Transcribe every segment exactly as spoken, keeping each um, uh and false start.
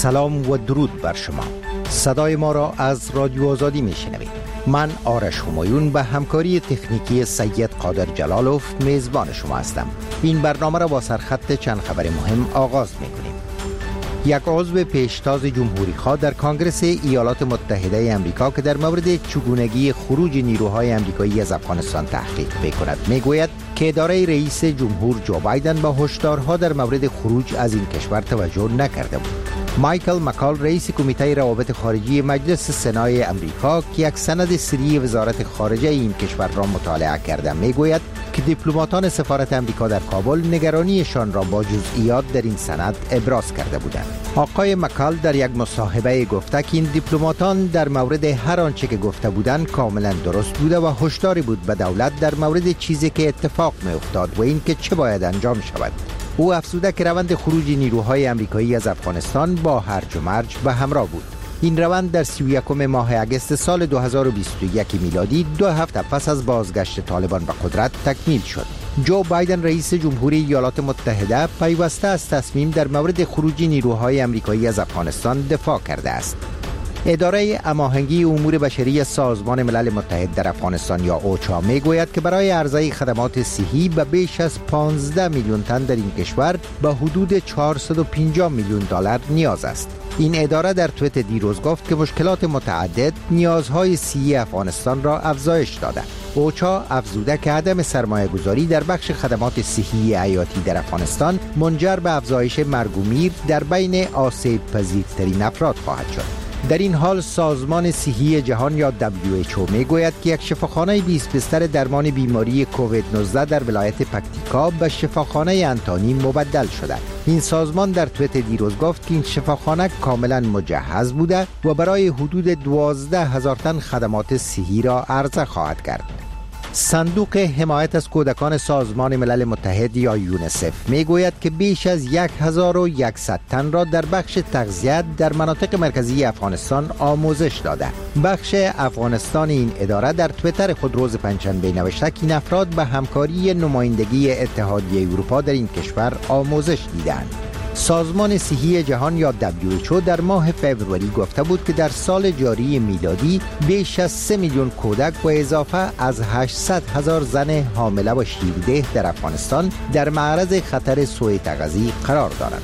سلام و درود بر شما. صدای ما را از رادیو آزادی میشنوید. من آرش همایون به همکاری تکنیکی سید قادر جلالوف میزبان شما هستم. این برنامه را با سرخط چند خبر مهم آغاز میکنیم. یک عضو پیشتاز جمهوری خواه در کانگرس ایالات متحده آمریکا که در مورد چگونگی خروج نیروهای آمریکایی از افغانستان تحقیق میکند میگوید که اداره رئیس جمهور جو بایدن با هشدارها در مورد خروج از این کشور توجه نکرده بود. مایکل مکال رئیس کمیته روابط خارجی مجلس سنای آمریکا که یک سند سری وزارت خارجه این کشور را مطالعه کرده میگوید که دیپلماتان سفارت آمریکا در کابل نگرانیشان را با جزئیات در این سند ابراز کرده بودند. آقای مکال در یک مصاحبه گفته که این دیپلماتان در مورد هر آنچه که گفته بودند کاملا درست بوده و هشداری بود به دولت در مورد چیزی که اتفاق می افتاد و این که چه باید انجام شود. او افزوده که روند خروج نیروهای آمریکایی از افغانستان با هرج و مرج به همراه بود. این روند در سی و یکم ماه اگست سال دو هزار و بیست و یک میلادی دو هفته پس از بازگشت طالبان به قدرت تکمیل شد. جو بایدن رئیس جمهوری ایالات متحده پیوسته از تصمیم در مورد خروج نیروهای آمریکایی از افغانستان دفاع کرده است. اداره هماهنگی امور بشری سازمان ملل متحد در افغانستان یا اوچا میگوید که برای عرضه خدمات صحی به بیش از پانزده میلیون تن در این کشور به حدود چهارصد و پنجاه میلیون دلار نیاز است. این اداره در توییت دیروز گفت که مشکلات متعدد نیازهای صحی افغانستان را افزایش داده. اوچا افزوده که عدم سرمایه گذاری در بخش خدمات صحی حیاتی در افغانستان منجر به افزایش مرگ و میر در بین آسیب پذیرترین افراد خواهد شد. در این حال سازمان صحی جهان یا دبلیو اچ او میگوید که یک شفاخانه بیست بستر درمان بیماری کووید نوزده در ولایت پکتیکا به شفاخانه انتانی مبدل شده. این سازمان در توییت دیروز گفت که این شفاخانه کاملا مجهز بوده و برای حدود دوازده هزار تن خدمات صحی را عرضه خواهد کرد. صندوق حمایت از کودکان سازمان ملل متحد یا یونیسف میگوید که بیش از هزار و صد تن را در بخش تغذیه در مناطق مرکزی افغانستان آموزش داده. بخش افغانستان این اداره در توییتر خود روز پنجشنبه نوشته که این افراد به همکاری نمایندگی اتحادیه اروپا در این کشور آموزش دیدند. سازمان صحی جهان یا دبلیو اچ او در ماه فوریه گفته بود که در سال جاری میلادی بیش از سه میلیون کودک و اضافه از هشتصد هزار زن حامله و شیرده در افغانستان در معرض خطر سوء تغذیه قرار دارند.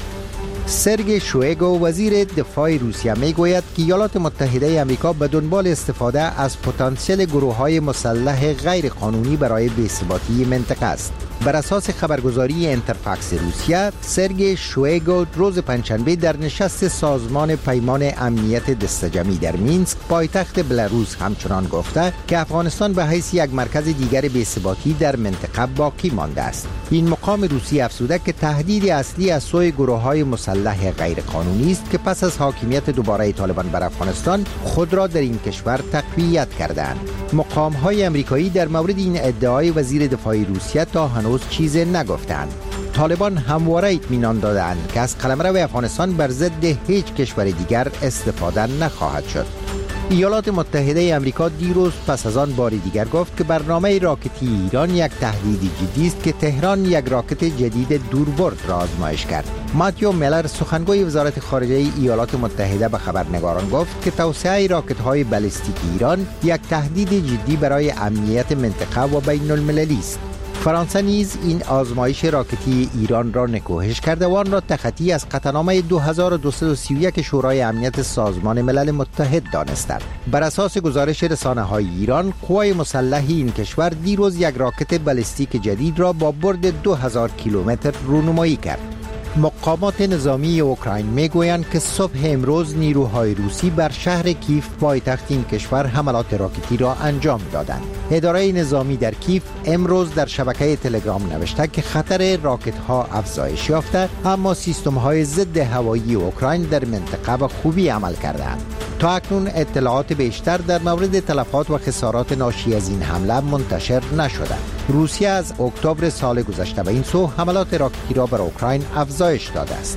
سرگئی شویگو وزیر دفاع روسیه میگوید که ایالات متحده آمریکا به دنبال استفاده از پتانسیل گروه‌های مسلح غیر قانونی برای بی‌ثباتی منطقه است. بر اساس خبرگزاری اینترفاکس روسیه، سرگئی شویگو روز پنجشنبه در نشست سازمان پیمان امنیت دستجمعی در مینسک پایتخت بلاروس همچنان گفته که افغانستان به حیث یک مرکز دیگر بی‌ثباتی در منطقه باقی مانده است. این مقام روسی افزوده که تهدید اصلی از سوی گروه‌های مسلح غیرقانونی است که پس از حاکمیت دوباره طالبان بر افغانستان خود را در این کشور تقویت کردند. مقام‌های آمریکایی در مورد این ادعای وزیر دفاع روسیه تا هنوز چیزی نگفتند. طالبان همواره اطمینان دادند که از قلمرو افغانستان بر ضد هیچ کشور دیگر استفاده نخواهد شد. ایالات متحده آمریکا دیروز پس از آن بار دیگر گفت که برنامه راکتی ایران یک تهدید جدی است که تهران یک راکت جدید دوربرد را آزمایش کرد. ماتیو میلر سخنگوی وزارت خارجه ایالات متحده به خبرنگاران گفت که توسعه راکت‌های بالستیک ایران یک تهدید جدی برای امنیت منطقه و بین المللی است. فرانسه نیز این آزمایش راکتی ایران را نکوهش کرده و آن را تخطی از قطعنامه دو هزار و دویست و سی و یک شورای امنیت سازمان ملل متحد دانسته. بر اساس گزارش رسانه‌های ایران، قوای مسلح این کشور دیروز یک راکت بالستیک جدید را با برد دو هزار کیلومتر رونمایی کرد. مقامات نظامی اوکراین میگویند که صبح امروز نیروهای روسی بر شهر کیف پایتخت این کشور حملات راکتی را انجام دادند. اداره نظامی در کیف امروز در شبکه تلگرام نوشته که خطر راکت ها افزایش یافته، اما سیستم های ضد هوایی اوکراین در منطقه به خوبی عمل کردند. تا اکنون اطلاعات بیشتر در مورد تلفات و خسارات ناشی از این حمله منتشر نشده. روسیه از اکتبر سال گذشته به این سو حملات راکتی را بر اوکراین افزایش داده است.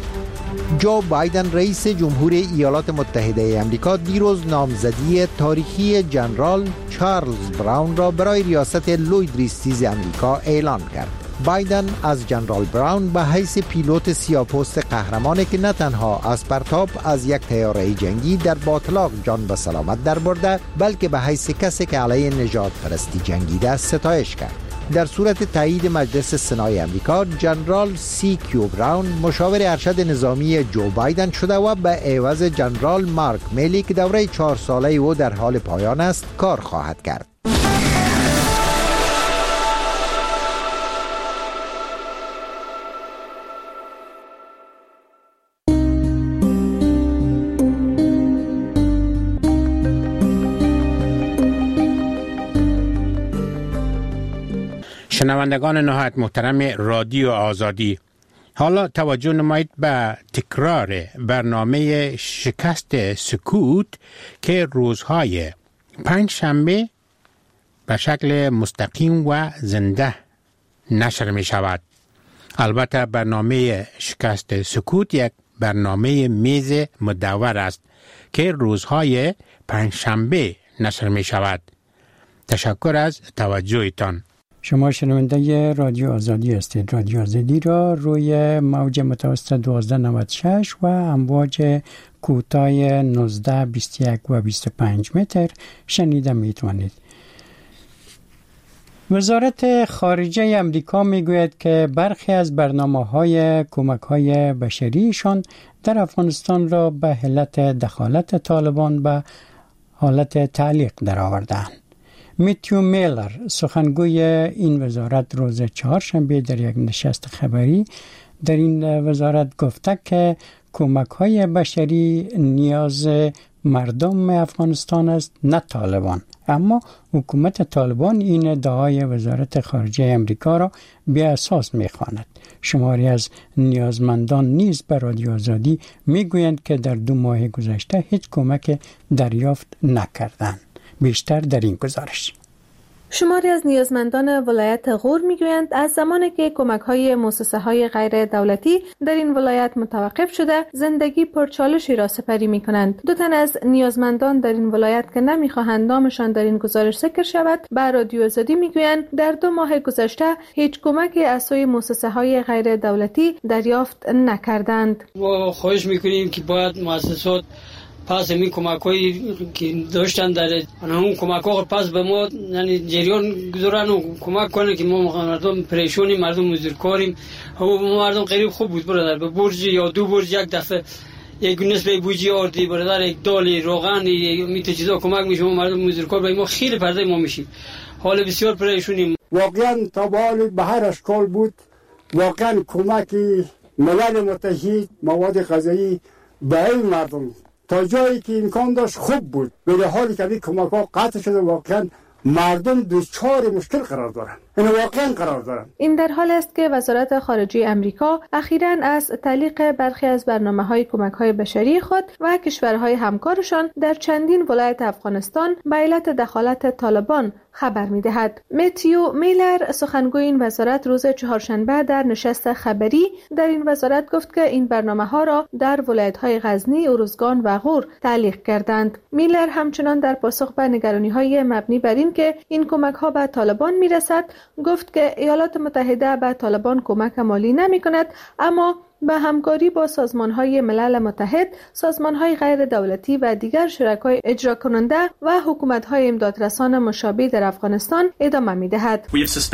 جو بایدن رئیس جمهور ایالات متحده آمریکا دیروز نامزدی تاریخی جنرال چارلز براون را برای ریاست لوید ریستیز آمریکا اعلام کرد. بایدن از جنرال براون به حیث پیلوت سیاه‌پوست قهرمانی که نه تنها از پرتاب از یک طیاره جنگی در باطلاق جان به سلامت در برده، بلکه به حیث کسی که علیه نژاد پرستی جنگیده ستایش کرد. در صورت تایید مجلس سنای امریکا، جنرال سی کیو براون مشاور ارشد نظامی جو بایدن شده و به عوض جنرال مارک میلی که دوره چهار ساله او در حال پایان است کار خواهد کرد. شنوندگان نهایت محترم رادیو آزادی، حالا توجه نمایید به تکرار برنامه شکست سکوت که روزهای پنج شنبه به شکل مستقیم و زنده نشر می شود. البته برنامه شکست سکوت یک برنامه میز مدور است که روزهای پنج شنبه نشر می شود. تشکر از توجهتان. شما شنونده رادیو آزادی هستید. رادیو آزادی را روی موج متوسط دوازده نود و شش و امواج کوتاه نوزده بیست و یک و بیست و پنج متر شنیده می توانید. وزارت خارجه امریکا می گوید که برخی از برنامه‌های کمک‌های بشریشان در افغانستان را به علت دخالت طالبان به حالت تعلیق درآوردند. میتیو میلر سخنگوی این وزارت روز چهارشنبه در یک نشست خبری در این وزارت گفته که کمک‌های بشری نیاز مردم افغانستان است، نه طالبان. اما حکومت طالبان این ادعای وزارت خارجه امریکا را بی اساس می‌خواند. شماری از نیازمندان نیز به رادیو آزادی میگویند که در دو ماه گذشته هیچ کمک دریافت نکردند. بیشتر در این گزارش. شماری از نیازمندان ولایت غور میگویند از زمانی که کمک‌های مؤسسه‌های غیر دولتی در این ولایت متوقف شده، زندگی پرچالشی را سپری می‌کنند. دو تن از نیازمندان در این ولایت که نمی‌خواهند نامشان در این گزارش ذکر شود، به رادیو آزادی میگویند در دو ماه گذشته هیچ کمکی از سوی مؤسسه‌های غیر دولتی دریافت نکردند. ما خواهش می‌کنیم که باید مؤسسات پس می کمک‌هایی که داشتن در اون کمک‌ها پس به ما یعنی جریان گذارن و کمک کنن که ما مردم پریشونی، مردم مزدورکاریم. و مردم غریب خوب بود برادر، به برج یا دو برج یک دفعه یک نصف بوجی آردی برادر، یک دال روغن می تو چیزا کمک میشه. مردم مزدورکار به ما خیلی پرده ما میشیم، حال بسیار پریشونیم. واقعا تا به حال به هر اشکال بود. واقعا کمک ملل متحد مواد غذایی به این مردم تا جایی که امکان داشت خوب بود، ولی حالی که کمک ها قطع شده واقعا مردم دچار مشکل قرار دارن. این واقعا قرار دارن. این در حال است که وزارت خارجه امریکا اخیراً از تعلیق برخی از برنامه‌های کمک‌های بشری خود و کشورهای همکارشان در چندین ولایت افغانستان به علت دخالت طالبان خبر می‌دهد. میتیو میلر سخنگوی این وزارت روز چهارشنبه در نشست خبری در این وزارت گفت که این برنامه‌ها را در ولایت‌های غزنی، ارزگان و غور تعلیق کردند. میلر همچنان در پاسخ به نگرانی‌های مبنی بر این که این کمک‌ها به طالبان می‌رسد گفت که ایالات متحده به طالبان کمک مالی نمی‌کند، اما به همکاری با سازمان‌های ملل متحد، سازمان‌های غیر دولتی و دیگر شرکای اجرا کننده و حکومت‌های امدادرسان مشابه در افغانستان ادامه می‌دهد.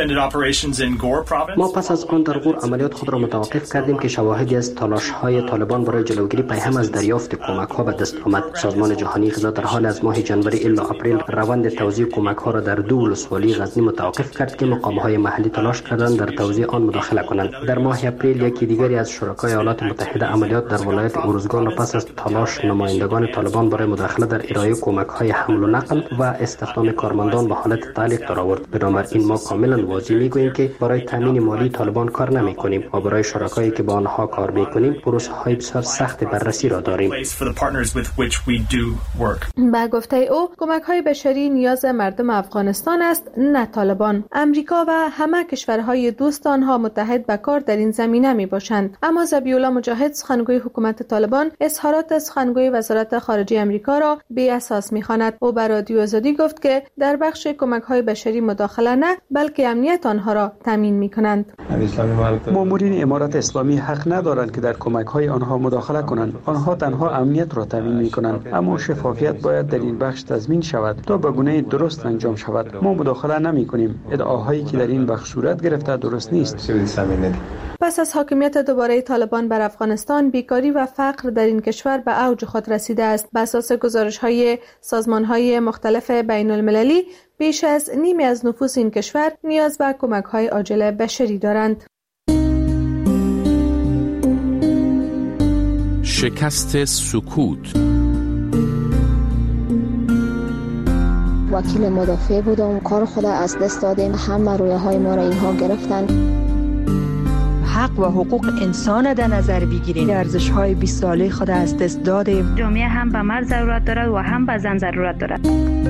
ما پس از آن در غور عملیات خود را متوقف کردیم که شواهدی از تلاش‌های طالبان برای جلوگیری پیهم از دریافت کمک‌ها به دست آمد. سازمان جهانی غذا در حال از ماه جنوری الی اپریل روند توزیع کمک‌ها را در دو ولسوالی غزنی متوقف کرد که مقام‌های محلی تلاش کردند در توزیع آن مداخله کنند. در ماه اپریل یکی دیگری از شرکای ایالات متحده عملیات در ولایت ارزگان را پس از تلاش نمایندگان طالبان برای مداخله در ارائه کمک‌های حمل و نقل و استخدام کارمندان به حالت تعلیق درآورد. بنابراین ما کاملا واضح می‌گوییم که برای تامین مالی طالبان کار نمی‌کنیم و برای شرکایی که با آنها کار می‌کنیم پروسه‌های بسیار سخت بررسی را داریم. با گفته او کمک‌های بشری نیاز مردم افغانستان است، نه طالبان. امریکا و همه کشورهای دوست آنها متحد به کار در این زمینه می‌باشند، اما ذبیح‌الله مجاهد سخنگوی حکومت طالبان اظهارات سخنگوی وزارت خارجه آمریکا را بی اساس می‌خواند. او به رادیو آزادی گفت که در بخش کمک‌های بشری مداخله نه بلکه امنیت آنها را تامین می‌کنند. مامورین امارات اسلامی حق ندارند که در کمک‌های آنها مداخله کنند. آنها تنها امنیت را تامین می‌کنند، اما شفافیت باید در این بخش تضمین شود تا به گونه درست انجام شود. ما مداخله نمی‌کنیم. ادعاهایی که در این بخش صورت گرفته درست نیست. پس از حاکمیت دوباره طالبان بر افغانستان، بیکاری و فقر در این کشور به اوج خود رسیده است. بر اساس گزارش‌های سازمان‌های مختلف بین‌المللی، بیش از نیمی از نفوس این کشور نیاز به کمک‌های عاجل بشری دارند. شکست سکوت. وکیل مدافع بودم، کار خود از دست دادیم، همه رویاهای ما را اینها گرفتن. حق و حقوق انسان در نظر بگیریم. ارزش‌های بیست ساله خود از دست دادیم. جامعه هم به مرد ضرورت دارد و هم به زن ضرورت دارد.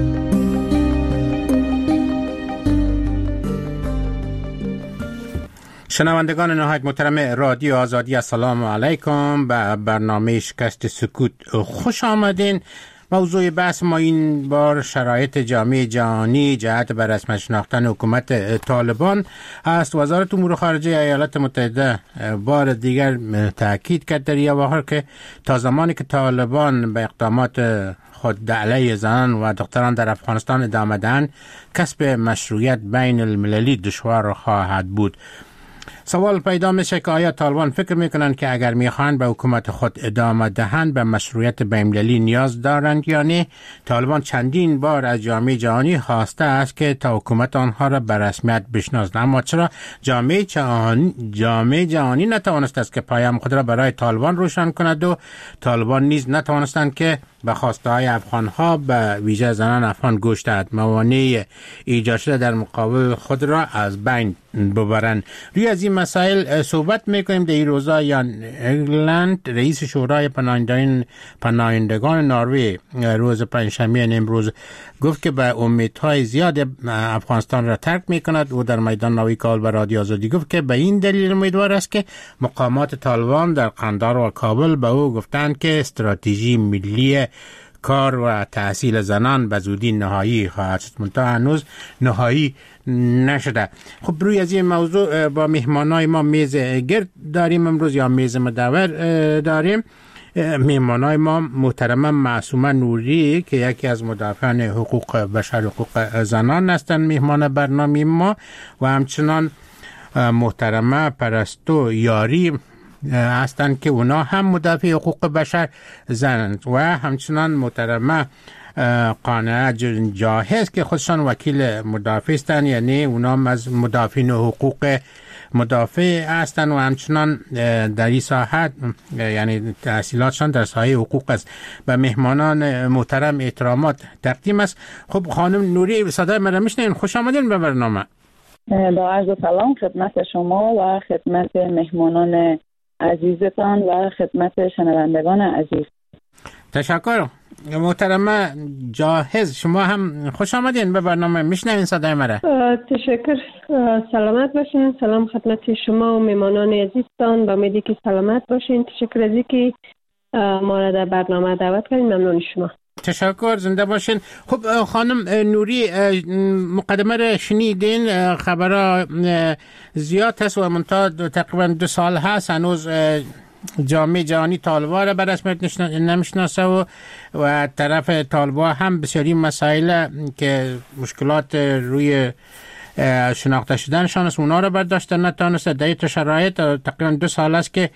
شنوندگان نهایت محترم رادیو آزادی، السلام علیکم. به برنامه شکست سکوت خوش آمدین. موضوع بحث ما این بار شرایط جامعه جهانی جهت به رسمیت شناختن حکومت طالبان است. وزارت امور خارجه ایالات متحده بار دیگر تاکید کرد در این بحر که تا زمانی که طالبان به اقدامات خود علیه زنان و دختران در افغانستان ادامه دهند، کسب مشروعیت بین المللی دشوار خواهد بود. سوال پیدا میشه که آیا طالبان فکر میکنند که اگر میخواهند به حکومت خود ادامه دهند به مشروعیت بین‌المللی نیاز دارند یا نه؟ طالبان چندین بار از جامعه جهانی خواسته است که تا حکومت آنها را به رسمیت بشناسد، اما چرا جامعه جهانی جامعه جهانی نتوانست است که پیام خود را برای طالبان روشن کند و طالبان نیز نتوانستند که به خواسته های افغان ها به ویژه زنان افغان گوش دهد، موانع ایجاد شده در مقابل خود را از بین ببرند. روی از این مسائل صحبت میکنیم. در این روزا یان اگلند، رئیس شورای پناهندگان پناهندگان نروژ، روز پنجشنبه امروز گفت که به امیدهای زیاد افغانستان را ترک میکند. او در میدان نوی کال به رادیو آزادی گفت که به این دلیل امیدوار است که مقامات طالبان در قندهار و کابل به او گفتند که استراتژی ملی کار و تحصیل زنان به زودی نهایی خواهد شد، منتها هنوز نهایی نشده. خب روی از این موضوع با مهمانای ما میز گرد داریم امروز یا میز مدور داریم. مهمانای ما محترمه معصومه نوری که یکی از مدافعان حقوق بشر حقوق زنان هستند مهمان برنامه ما، و همچنان محترمه پرستو یاری هستند که اونا هم مدافع حقوق بشر زنند، و همچنان محترمه قانعه جاهز که خودشان وکیل مدافع هستند، یعنی اونا از مدافعین حقوق مدافع هستند و همچنان در این ساحت یعنی تحصیلاتشان در ساحه حقوق است. به مهمانان محترم احترامات تقدیم است. خب خانم نوری، صدای من را میشنوین؟ خوش آمدین به برنامه. با عرض سلام خدمت شما و خدمت مهمانان عزیزتان و خدمت شنوندگان عزیز. تشکر. محترمه جاهز، شما هم خوش آمدین به برنامه. میشنوین صدای مرا؟ تشکر. سلامت باشین. سلام خدمت شما و مهمانان عزیزتان. با امیدی که سلامت باشین. تشکر از اینکه ما را در برنامه دعوت کردین. ممنون شما. تشکر، زنده باشین. خب خانم نوری، مقدمه را شنیدین، خبرها زیاد هست و منتها تقریبا دو سال هست هنوز جامعه جهانی طالبان را به رسمیت نمیشناسه و و طرف طالبان هم بسیاری مسائل که مشکلات روی شناخته شدنشان است اونا را برداشته نتوانسته. در این شرایط تقریبا دو سال است که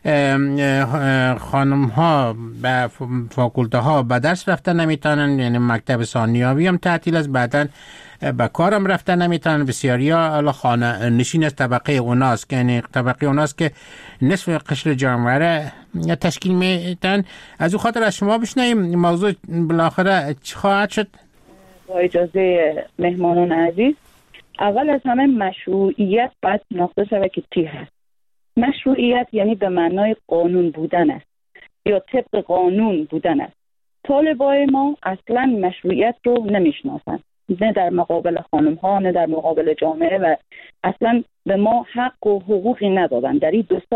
خانم ها به فاکولته ها به درس رفته نمیتونن، یعنی مکتب ثانویه هم تعطیل است، بعدن به کارم رفته نمیتونن. بسیاری ها خانه نشین از طبقه اوناست که یعنی طبقه اوناست که نصف قشر جامعه را تشکیل میتن. از او خاطر از شما بشنویم موضوع بالاخره چی خواهد شد؟ با اجازه مهمانان عزیز، اول از همه مشروعیت باید شناخته شود که چی هست. مشروعیت یعنی به معنای قانون بودن است یا طبق قانون بودن است. طالبای ما اصلا مشروعیت رو نمیشناسن، نه در مقابل خانم ها نه در مقابل جامعه، و اصلا به ما حق و حقوقی ندادن. در این دو سال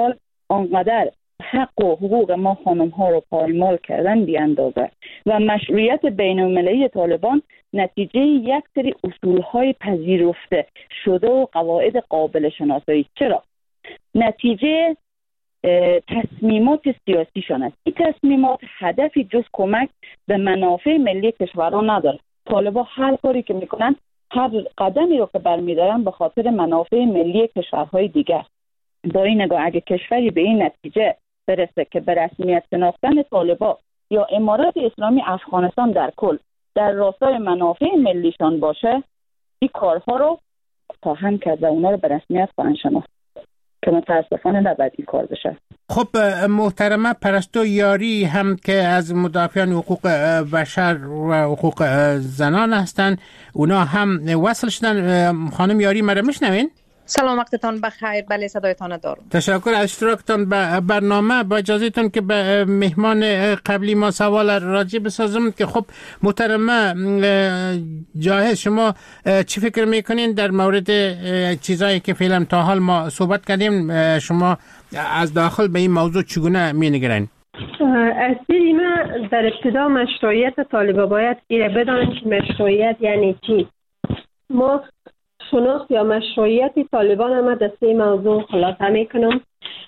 آنقدر حق و حقوق ما خانم ها رو پایمال کردن بی اندازه و مشروعیت بین المللی طالبان نتیجه یک سری اصول های پذیرفته شده و قواعد قابل شناسایی. چرا؟ نتیجه تصمیمات سیاسیشان است. این تصمیمات هدفی جز کمک به منافع ملی کشورها نداره. طالبان هر کاری که میکنن، هر قدمی رو که برمیدارن به خاطر منافع ملی کشورهای دیگر. با این نگاه اگه کشوری به این نتیجه برسه که به رسمیت شناختن طالبان یا امارات اسلامی افغانستان در کل در راستای منافع ملیشان باشه، این کارها رو خواهند کرد و اونا رو به رسمیت خواهند شناخت که متاسفانه نباید این کار بشه. خب محترمه پرستو یاری هم که از مدافعان حقوق بشر و حقوق زنان هستند، اونا هم وصل شدن. خانم یاری مرا میشنوین؟ سلام، وقتتان بخیر. بله صدایتان دارم. تشکر از اشتراکتان به برنامه. با اجازهتون که به مهمان قبلی ما سوال راجع بسازم که خب محترمه جاهز، شما چی فکر میکنین در مورد چیزایی که فعلا تا حال ما صحبت کردیم؟ شما از داخل به این موضوع چگونه مینگرین؟ از دید من در ابتدا مشروعیت طالبان باید ایره بدانیم که مشروعیت یعنی چی. ما شناخت یا مشروعیت طالبان هم در سه موضوع خلاصه میکنم.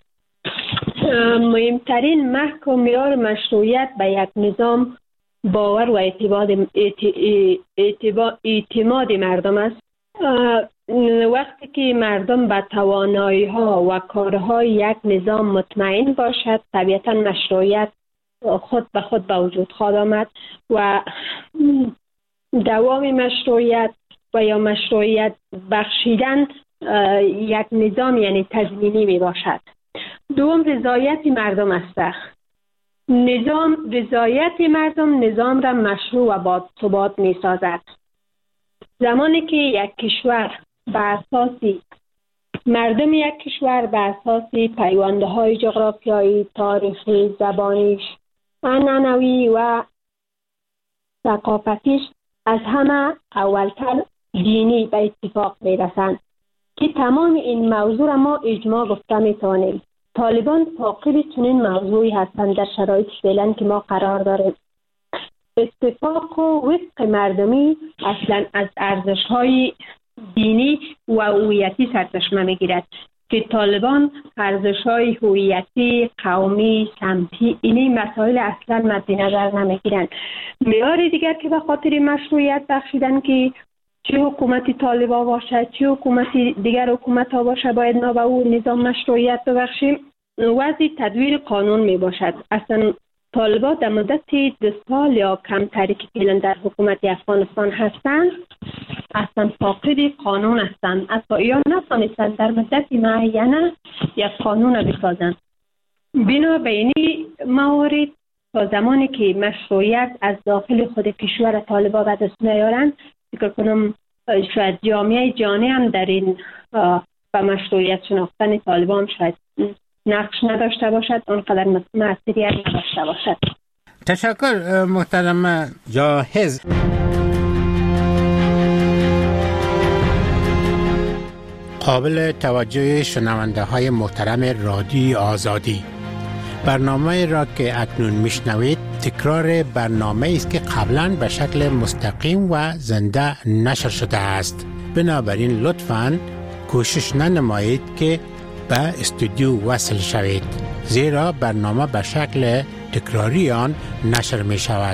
مهمترین محک و معیار مشروعیت به یک نظام باور و اعتماد اعتماد مردم است. وقتی که مردم به توانایی ها و کارهای یک نظام مطمئن باشد، طبیعتا مشروعیت خود به خود به وجود خواهد آمد و دوام مشروعیت و یا مشروعیت بخشیدن یک نظام یعنی تضمینی می باشد. دوم رضایت مردم است. نظام رضایت مردم نظام را مشروع و باثبات می سازد. زمانی که یک کشور به اساسی مردم یک کشور به اساسی پیوندهای جغرافیایی، تاریخی، زبانیش، عنعنوی و ثقافتیش از همه اولتر دینی به اتفاق میرسند که تمام این موضوع را ما اجماع گفته میتوانیم. طالبان فاقد چنین موضوعی هستند در شرایط فعلا که ما قرار داریم. اتفاق و وفق مردمی اصلا از ارزش‌های دینی و هویتی سرچشمه میگیرد که طالبان ارزش‌های هویتی، قومی، سمتی اینی مسائل اصلا مد نظر نمیگیرند. معیار دیگر که به خاطر مشروعیت بخشیدن که چه حکومتی طالبان باشه چه حکومتی دیگر حکومت ها باشه باید ما به اون نظام مشروعیت ببخشیم، وضع تدویر قانون می باشد. اصلا طالبان در مدت دو سال یا کمتری که فعلا در حکومت افغانستان هستند اصلا فاقد قانون هستند، اصلا یا نتانستند در مدت معینه یک قانون بسازند. بنابراین موارد تا زمانی که مشروعیت از داخل خود کشور طالبان به دست نیارند، فکر کنم شاید جامعه جهانی هم در این و مشروعیت شناختن طالبان شاید نقش نداشته باشد، اونقدر مسئولیت نداشته باشد. تشکر محترم جاهز. قابل توجه شنونده های محترم رادیو آزادی، برنامه را که اکنون میشنوید تکرار برنامه است که قبلا به شکل مستقیم و زنده نشر شده است. بنابراین لطفاً کوشش ننمایید که به استودیو وصل شوید، زیرا برنامه به شکل تکراری آن نشر می شود.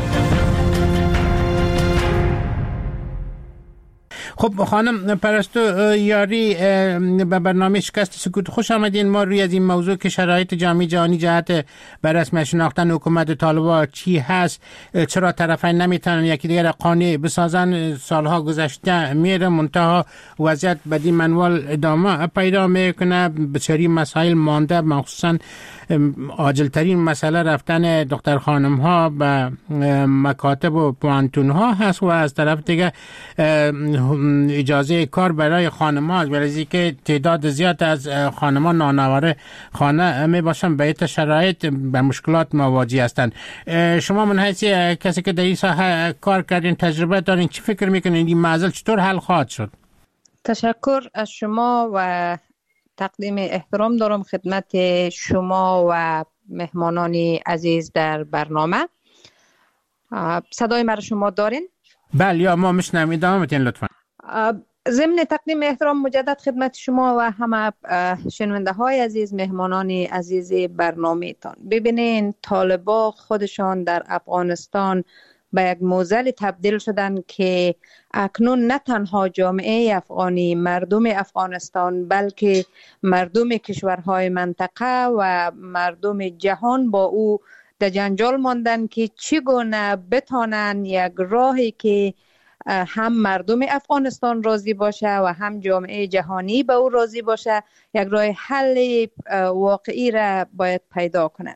خب خانم پرستو یاری، به برنامه شکست سکوت خوش آمدین. ما روی از این موضوع که شرایط جامعه جهانی جهت بر رسمیت شناختن حکومت طالبان چی هست، چرا طرفین نمیتونن یکی دیگر قانع بسازن، سالها گذشته میره منتها وضعیت بدی منوال ادامه پیدا میکنه، بسیاری مسائل مانده، مخصوصا عاجلترین مسئله رفتن دختر خانم ها به مکاتب و پوانتون ها هست و از طرف دیگه اجازه کار برای خانم ها، برای که تعداد زیاد از خانم ها نانواره خانه می باشن به این شرایط به مشکلات مواجه هستند. شما من حیث کسی که در این ساحه کار کردین، تجربه دارین، چی فکر میکنین این معضل چطور حل خواهد شد؟ تشکر از شما و تقدیم احترام دارم خدمت شما و مهمانان عزیز در برنامه. صدای مرا شما دارین؟ بله، یا ما میشنویم، ادامه بدین لطفا. ضمن تقدیم احترام مجدد خدمت شما و همه شنونده های عزیز، مهمانان عزیز برنامه تان. ببینین طالبا خودشان در افغانستان به یک موزل تبدیل شدن که اکنون نه تنها جامعه افغانی، مردم افغانستان، بلکه مردم کشورهای منطقه و مردم جهان با او در جنجال ماندن که چگونه بتانن یک راهی که هم مردم افغانستان راضی باشه و هم جامعه جهانی به او راضی باشه، یک راه حل واقعی را باید پیدا کنند.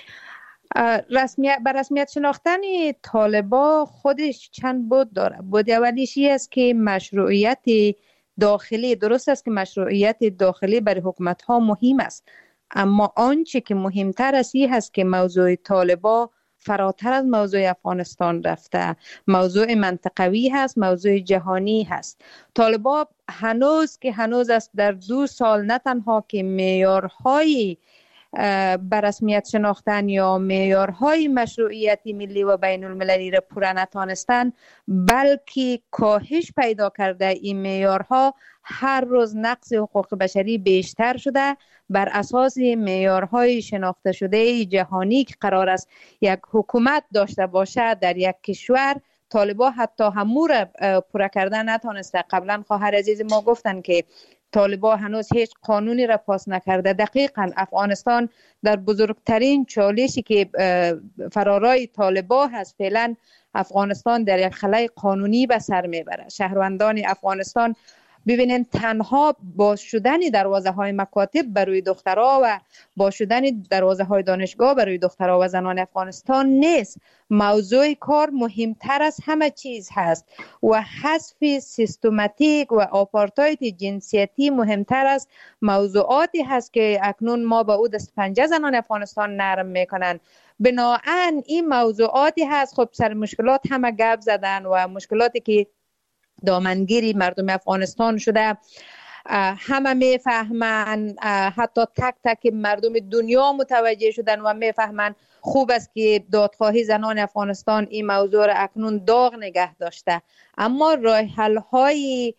رسمیت بر رسمیت شناختن طالبا خودش چند بود داره. بود اولیشی است که مشروعیت داخلی، درست است که مشروعیت داخلی برای حکومت ها مهم است، اما آنچه که مهمتر است این هست که موضوع طالبا فراتر از موضوع افغانستان رفته، موضوع منطقوی هست، موضوع جهانی هست. طالبا هنوز که هنوز است در دو سال نه تنها که معیارهای بر رسمیت شناختن یا معیارهای مشروعیت ملی و بین المللی را پوره نتانستند، بلکه کاهش پیدا کرده. این معیارها هر روز نقض حقوق بشری بیشتر شده بر اساس معیارهای شناخته شده جهانی که قرار است یک حکومت داشته باشه در یک کشور. طالبا حتی همو را پوره کردن نتانسته. قبلا خواهر عزیز ما گفتن که طالبا هنوز هیچ قانونی را پاس نکرده. دقیقاً افغانستان در بزرگترین چالشی که فرارای طالبا هست، فعلا افغانستان در یک خلای قانونی به سر میبره. شهروندان افغانستان ببینین تنها باز شدن دروازه های مکاتب برای دخترها و باز شدن دروازه های دانشگاه برای دخترها و زنان افغانستان نیست. موضوع کار مهمتر از همه چیز هست و حذف سیستماتیک و آپارتاید جنسیتی مهمتر از موضوعاتی هست که اکنون ما با او دست پنجه زنان افغانستان نرم میکنن. بنابراین این موضوعاتی هست. خب سر مشکلات همه گپ زدن و مشکلاتی که دامنگیری مردم افغانستان شده همه میفهمن، حتی تک تک مردم دنیا متوجه شدن و میفهمن. خوب است که دادخواهی زنان افغانستان این موضوع را اکنون داغ نگه داشته، اما راه حل های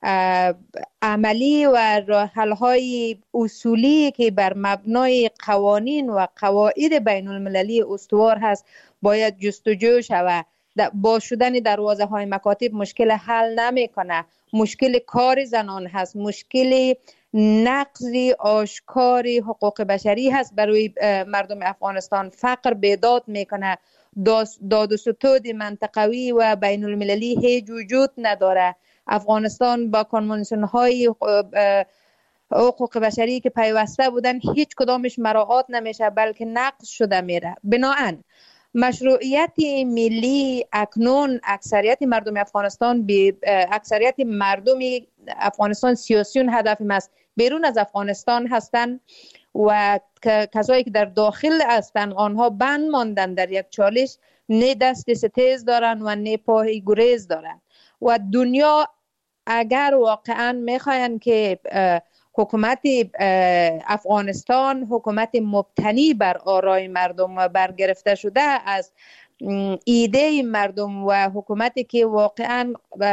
عملی و راه حل های اصولی که بر مبنای قوانین و قواعد بین المللی استوار هست باید جستجو شود. با شدن دروازه های مکاتب مشکل حل نمی کنه. مشکل کار زنان هست، مشکل نقض آشکار حقوق بشری هست برای مردم افغانستان. فقر بیداد میکنه. داد و ستود منطقوی و بین المللی هیچ وجود نداره. افغانستان با کنوانسیون های حقوق بشری که پیوسته بودن هیچ کدامش مراعات نمیشه بلکه نقض شده میره. بنابراین مشروعیت ملی اکنون اکثریت مردم افغانستان به اکثریت مردم افغانستان سیاسیون هدف است. بیرون از افغانستان هستند و کسایی که در داخل هستند آنها بند ماندن در یک چالش، نه دست ستیز دارن و نه پای گریز دارن. و دنیا اگر واقعا میخواین که حکومت افغانستان حکومت مبتنی بر آرای مردم و برگرفته شده از ایده مردم و حکومتی که واقعا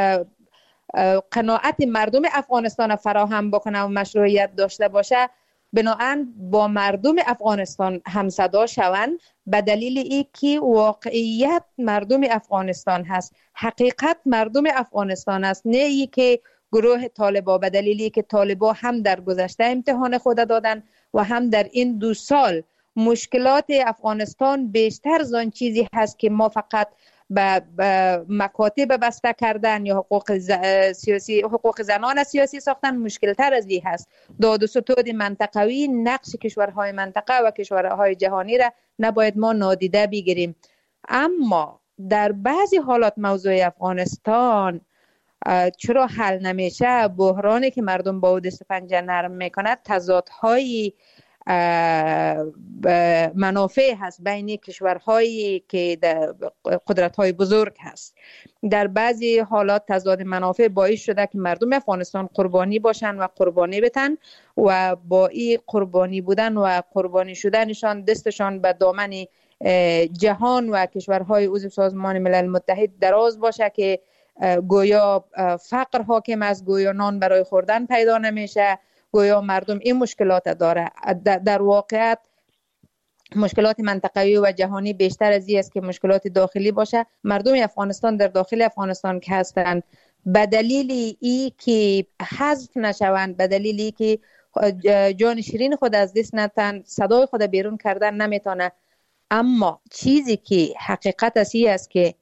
قناعت مردم افغانستان فراهم بکنه و مشروعیت داشته باشه، بنابراین با مردم افغانستان همصدا شوند، به دلیل ای که واقعیت مردم افغانستان هست، حقیقت مردم افغانستان است، نه ای که گروه طالبا، به دلیلی که طالبا هم در گذشته امتحان خود دادن و هم در این دو سال مشکلات افغانستان بیشتر زان چیزی هست که ما فقط به مکاتب بسته کردن یا حقوق سیاسی، حقوق زنان سیاسی ساختن مشکل تر از این هست. داد و ستود منطقوی، نقش کشورهای منطقه و کشورهای جهانی را نباید ما نادیده بگیریم. اما در بعضی حالات موضوع افغانستان چرا حل نمیشه؟ بحرانی که مردم با او دست پنجه نرم میکند، تضادهای منافع هست بین کشورهایی که قدرت‌های بزرگ هست. در بعضی حالات تضاد منافع باعث شده که مردم افغانستان قربانی باشن و قربانی بتن و با این قربانی بودن و قربانی شدنشان دستشان به دامن جهان و کشورهای عضو سازمان ملل متحد دراز باشه که گویا فقر حاکم است، گویا نان برای خوردن پیدا نمیشه، گویا مردم این مشکلات داره. در واقعیت مشکلات منطقه‌ای و جهانی بیشتر از این است که مشکلات داخلی باشه. مردم افغانستان در داخل افغانستان که هستند به دلیل ای که حذف نشوند، به دلیل ای که جان شیرین خود از دست ندن، صدای خود بیرون کردن نمیتونه. اما چیزی که حقیقت است است که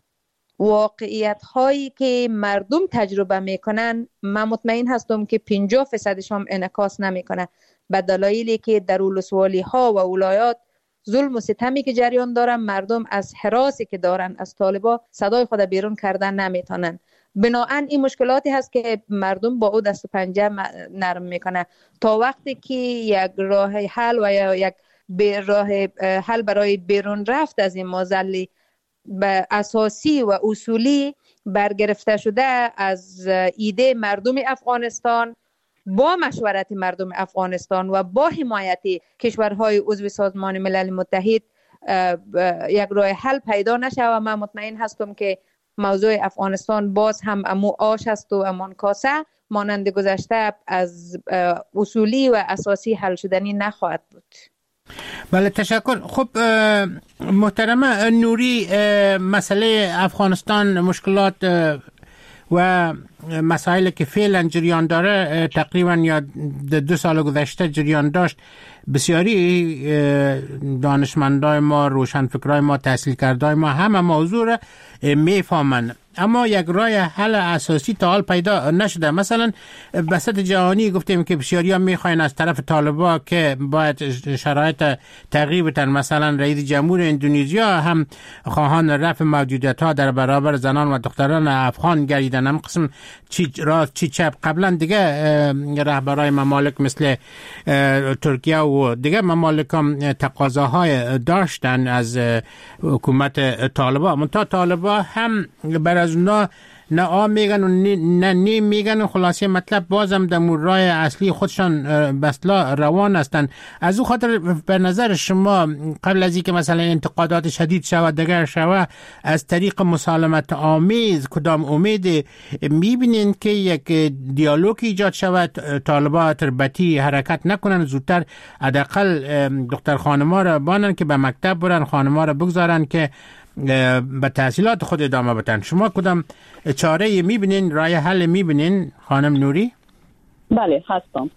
واقعیت هایی که مردم تجربه میکنن، من مطمئن هستم که پنجاه فیصدش هم انعکاس نمیکنه، به دلایلی که در ولسوالی ها و ولایات ظلم و ستمی که جریان دارن، مردم از حراسی که دارن از طالبا صدای خود بیرون کردن نمیتونن. بنابراین این مشکلاتی هست که مردم با او دست و پنجه نرم میکنه تا وقتی که یک راه حل و یا یک راه حل برای بیرون رفت از این مازلی به اساسی و اصولی برگرفته شده از ایده مردم افغانستان با مشورت مردم افغانستان و با حمایت کشورهای عضو سازمان ملل متحد یک راه حل پیدا نشه و من مطمئن هستم که موضوع افغانستان باز هم امو آش است و امان کاسه مانند گذشته از اصولی و اساسی حل شدنی نخواهد بود. بله تشکر. خب محترمه نوری، مسئله افغانستان، مشکلات و مسائلی که فعلا جریان داره تقریبا یا دو سال گذشته جریان داشت، بسیاری دانشمندای ما، روشنفکرای ما، تحصیل کردای ما همه موضوع را میفهمن، اما یک راه حل اساسی تا حال پیدا نشده. مثلا بسط جهانی گفتیم که بسیاری ها میخواین از طرف طالبا که باید شرایط تغییر بدن. مثلا رئیس جمهور اندونزیا هم خواهان رفع موجودیت ها در برابر زنان و دختران افغان گردیدن. هم قسم چی راست چی چپ. قبلا دیگه رهبرای ممالک مثل ترکیه و دیگه ممالک هم تقاضاهای داشتن از حکومت طالبا، منتها طالبا هم بر از اونا نه آ میگن و نه نی میگن و خلاصه مطلب بازم در راه اصلی خودشان بسلا روان هستن. از او خاطر به نظر شما قبل از اینکه مثلا انتقادات شدید شود دیگر شود از طریق مسالمت آمیز کدام امید میبینین که یک دیالوگ ایجاد شود، طالبا تربتی حرکت نکنن، زودتر حداقل دختر خانما را بانن که به مکتب برن، خانما را بگذارن که به تحصیلات خود ادامه بدن؟ شما کدام چاره میبینین، راه حل میبینین خانم نوری؟ بله هستم.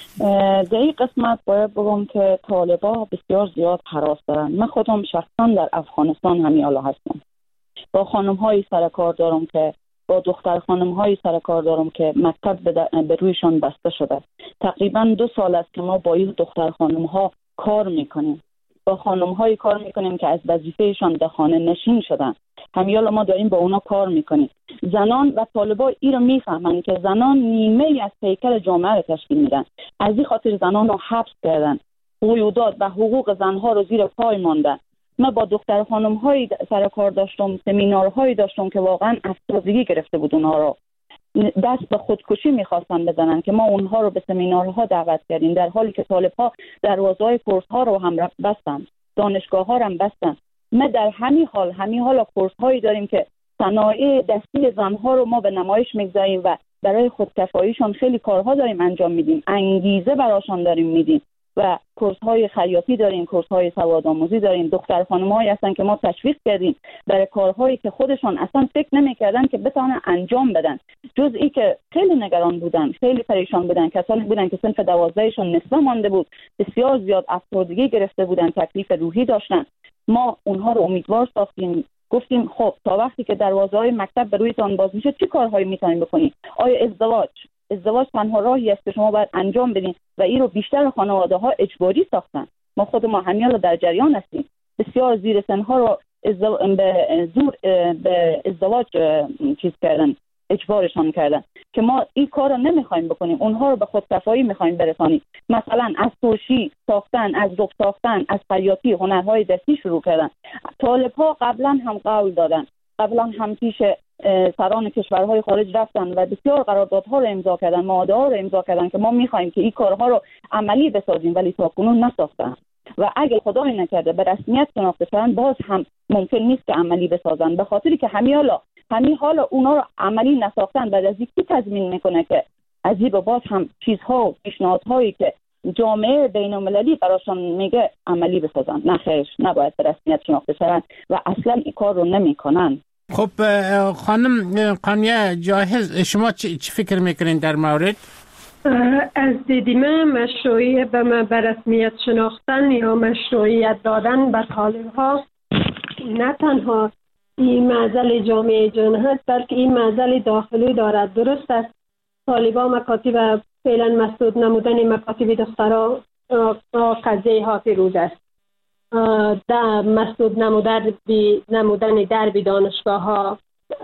در این قسمت باید بگم که طالبا بسیار زیاد هراس دارن. من خودم شخصا در افغانستان همین حالا هستم، با خانم هایی سرکار دارم که با دختر خانم هایی سرکار دارم که مکتب به رویشان بسته شده. تقریبا دو سال است که ما با این دختر خانم ها کار میکنیم، با خانم هایی کار میکنیم که از وظیفهشان در خانه نشین شدن. همیالا ما داریم با اونا کار میکنیم. زنان و طالبا این رو میفهمن که زنان نیمه از پیکر جامعه رو تشکیل میدن. از این خاطر زنان رو حبس کردن، قیودات و حقوق زنها رو زیر پای ماندن. من با دختر خانم های سر کار داشتم، سمینارهایی داشتم که واقعا افسردگی گرفته بود اونها رو، دست به خودکشی میخواستن بزنن که ما اونها رو به سمینارها دعوت کردیم، در حالی که طالب‌ها دروازه‌های کورس ها رو هم بستن، دانشگاه ها رو هم بستن. ما در همین حال همین حال کورس هایی داریم که صنایع دستی زنها رو ما به نمایش میگذاریم و برای خودکفاییشان خیلی کارها داریم انجام میدیم، انگیزه براشان داریم میدیم و کورس های خیاطی داریم، کورس های سوادآموزی داریم. دختر خانم‌هایی هستن که ما تشویق کردیم برای کارهایی که خودشان اصلا فکر نمی‌کردن که بتونن انجام بدن، جز ای که خیلی نگران بودن، خیلی پریشان بودن، کسانی بودن که صنف دوازدهشون نصفه مانده بود، بسیار زیاد افسردگی گرفته بودن، تکلیف روحی داشتن. ما اونها رو امیدوار ساختیم، گفتیم خب تا وقتی که دروازه‌های مکتب به رویتان باز میشه چه کارهایی میتونید بکنید؟ آیا ازدواج ازدواج تنها راهی است که شما باید انجام بدین و این رو بیشتر خانواده ها اجباری ساختن. ما خود ما همین رو در جریان هستیم. بسیار زیر سنها رو ازدو... به زور به ازدواج چیز کردن، اجبارشان کردن. که ما این کار رو نمیخوایم بکنیم، اونها رو به خودکفایی میخوایم برسانیم. مثلا از ترشی ساختن، از رخ ساختن، از خیاطی، هنرهای دستی شروع کردن. طالب‌ها قبلا هم قول دادن، قبلا هم پیش سران کشورهای خارج رفتن و بسیار قراردادها رو امضا کردن، معاهده ها رو امضا کردن که ما میخوایم که این کارها رو عملی بسازیم، ولی تاکنون نساختن و اگه خدای نکرده به رسمیت شناخته شدن باز هم ممکن نیست که عملی بسازن، به خاطری که همین حالا همین حالا اونا رو عملی نساختن. بعد از اینکه تضمین میکنه که از این باز هم چیزها و پیشنهادهایی که جامعه بین‌المللی براشون میگه عملی بسازن. نه خیر، نباید به رسمیت شناخته شدن و اصلا این کار رو نمیکنن. خب خانم قانیه جاهز، شما چی فکر میکنین در مورد؟ از دید من مشروعیت به من به رسمیت شناختن یا مشروعیت دادن به طالب‌ها نه تنها این معضل جامعه جهان هست، بلکه این معضل داخلی دارد. درست است طالب‌ها مکاتب فعلا مسدود نمودن مکاتب دخترها قضیه حافظ روز است، در مسدود نمودن نمودن دربی دانشگاه ها،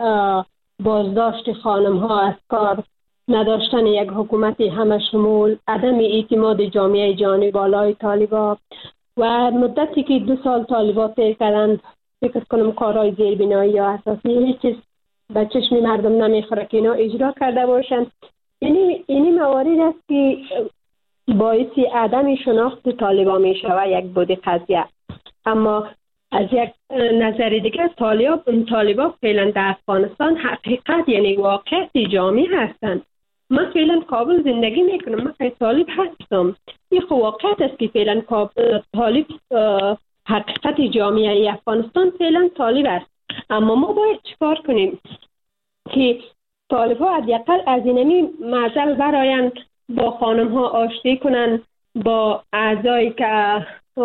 بازداشت خانم ها از کار، نداشتن یک حکومتی همه شمول، عدم اعتماد جامعه جهانی بالای طالبا و مدتی که دو سال طالبا طی کردند فکر کنم کارهای زیربنایی یا اساسی هیچ چیز به چشم مردم نمیخوره که اینا اجرا کرده باشند. یعنی اینی موارد است که باعث عدم شناخت طالبا می شود یک بودی قضیه. اما از یک نظر دیگه طالبا طالبا فعلا در افغانستان حقیقت یعنی واقعیت جامعی هستند. من فعلا کابل زندگی میکنم، من طالب هستم. این واقعیت است که فعلا طالب حقیقت جامعه افغانستان فعلا طالب است. اما ما باید چیکار کنیم که طالب‌ها حداقل از اینمی معضل برایند، با خانم ها آشتی کنن، با اعضایی که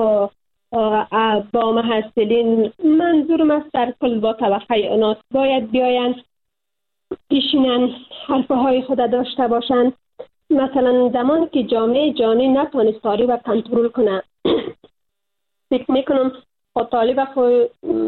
با محصلین، منظورم از در کل با طبقه اناس باید بیایند پیشینن حرفه های خود داشته باشند. مثلا زمانی که جامعه جهانی نتوانست طالب و کنترل کنه، فکر میکنم خود طالب خود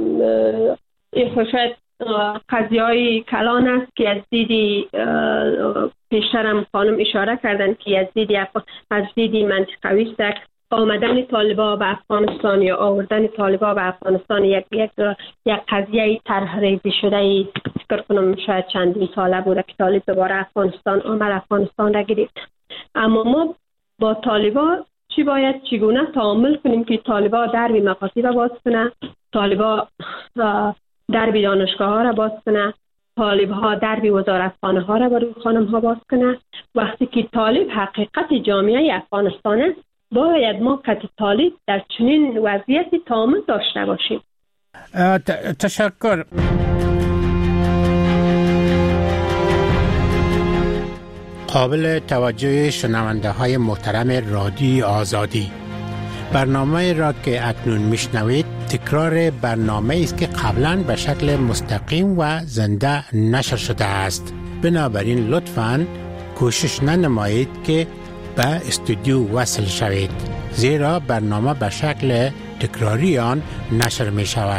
شاید قضیه های کلان است که از دیدی پیشترم خانم اشاره کردن که از دیدی از دیدی منطقوی است آمدن طالبا به افغانستان یا آوردن طالبا به افغانستان یک یک یک قضیه طرحریزی شده. فکر کنم شاید چندین ساله بوده که طالب دوباره افغانستان آمد، افغانستان را گرفت. اما ما با طالبا چی باید چگونه تعامل کنیم که طالبا دربی مکاتب باز کنه، طالبا دربی دانشگاه ها را باز کنه، طالب ها دربی وزارتخانه ها را برای خانم ها باز کنه. وقتی که طالب حقیقت جامعه افغانستان است، باید ما که طالب در چنین وضعیتی تعامل داشته باشیم. تشکر. قابل توجه شنونده های محترم رادیوی آزادی، برنامه را که اکنون میشنوید تکرار برنامه است که قبلا به شکل مستقیم و زنده نشر شده است. بنابراین لطفاً کوشش ننمایید که به استودیو وصل شوید، زیرا برنامه به شکل تکراری آن نشر می شود.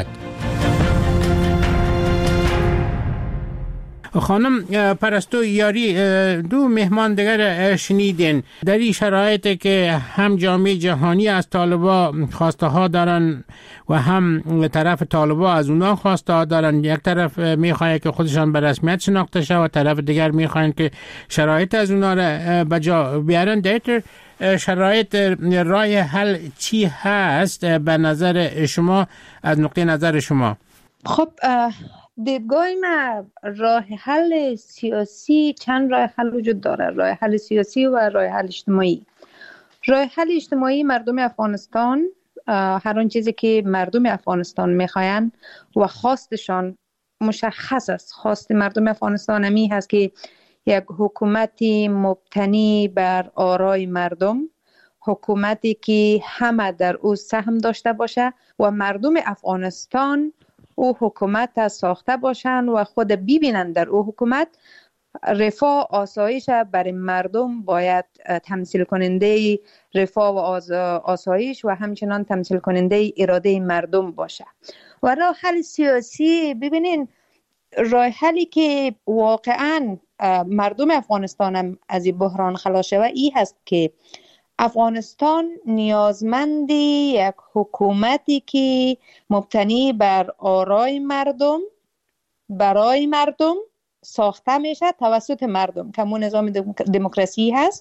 خانم پرستو یاری، دو مهمان دیگر شنیدین در این شرایطی که هم جامعه جهانی از طالبا خواسته ها دارن و هم طرف طالبا از اونا خواسته ها دارن. یک طرف میخواد که خودشان به رسمیت شناخته شه و طرف دیگر میخوان که شرایط از اونا را به جا بیارن. در شرایط راه حل چی هست به نظر شما، از نقطه نظر شما؟ خب دیدگاه ما راه حل سیاسی، چند راه حل وجود داره، راه حل سیاسی و راه حل اجتماعی. راه حل اجتماعی مردم افغانستان هر اون چیزی که مردم افغانستان میخواین و خواستشان مشخص است. خواست مردم افغانستان همی هست که یک حکومتی مبتنی بر آرای مردم، حکومتی که همه در او سهم داشته باشه و مردم افغانستان او حکومت ساخته باشند و خود ببینند در او حکومت رفاه آسایش برای مردم باید تمثیل کننده رفاه و آسایش و همچنان تمثیل کننده اراده مردم باشه. و راه حل سیاسی، ببینین راه حلی که واقعا مردم افغانستان هم از این بحران خلاص شود ای هست که افغانستان نیازمند یک حکومتی که مبتنی بر آرای مردم برای مردم ساخته میشه توسط مردم که همون نظام دموکراسی هست.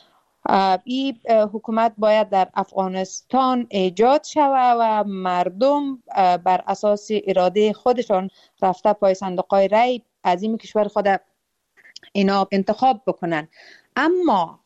این حکومت باید در افغانستان ایجاد شود و مردم بر اساس اراده خودشان رفته پای صندوق‌های رای از این کشور خود اینا انتخاب بکنن. اما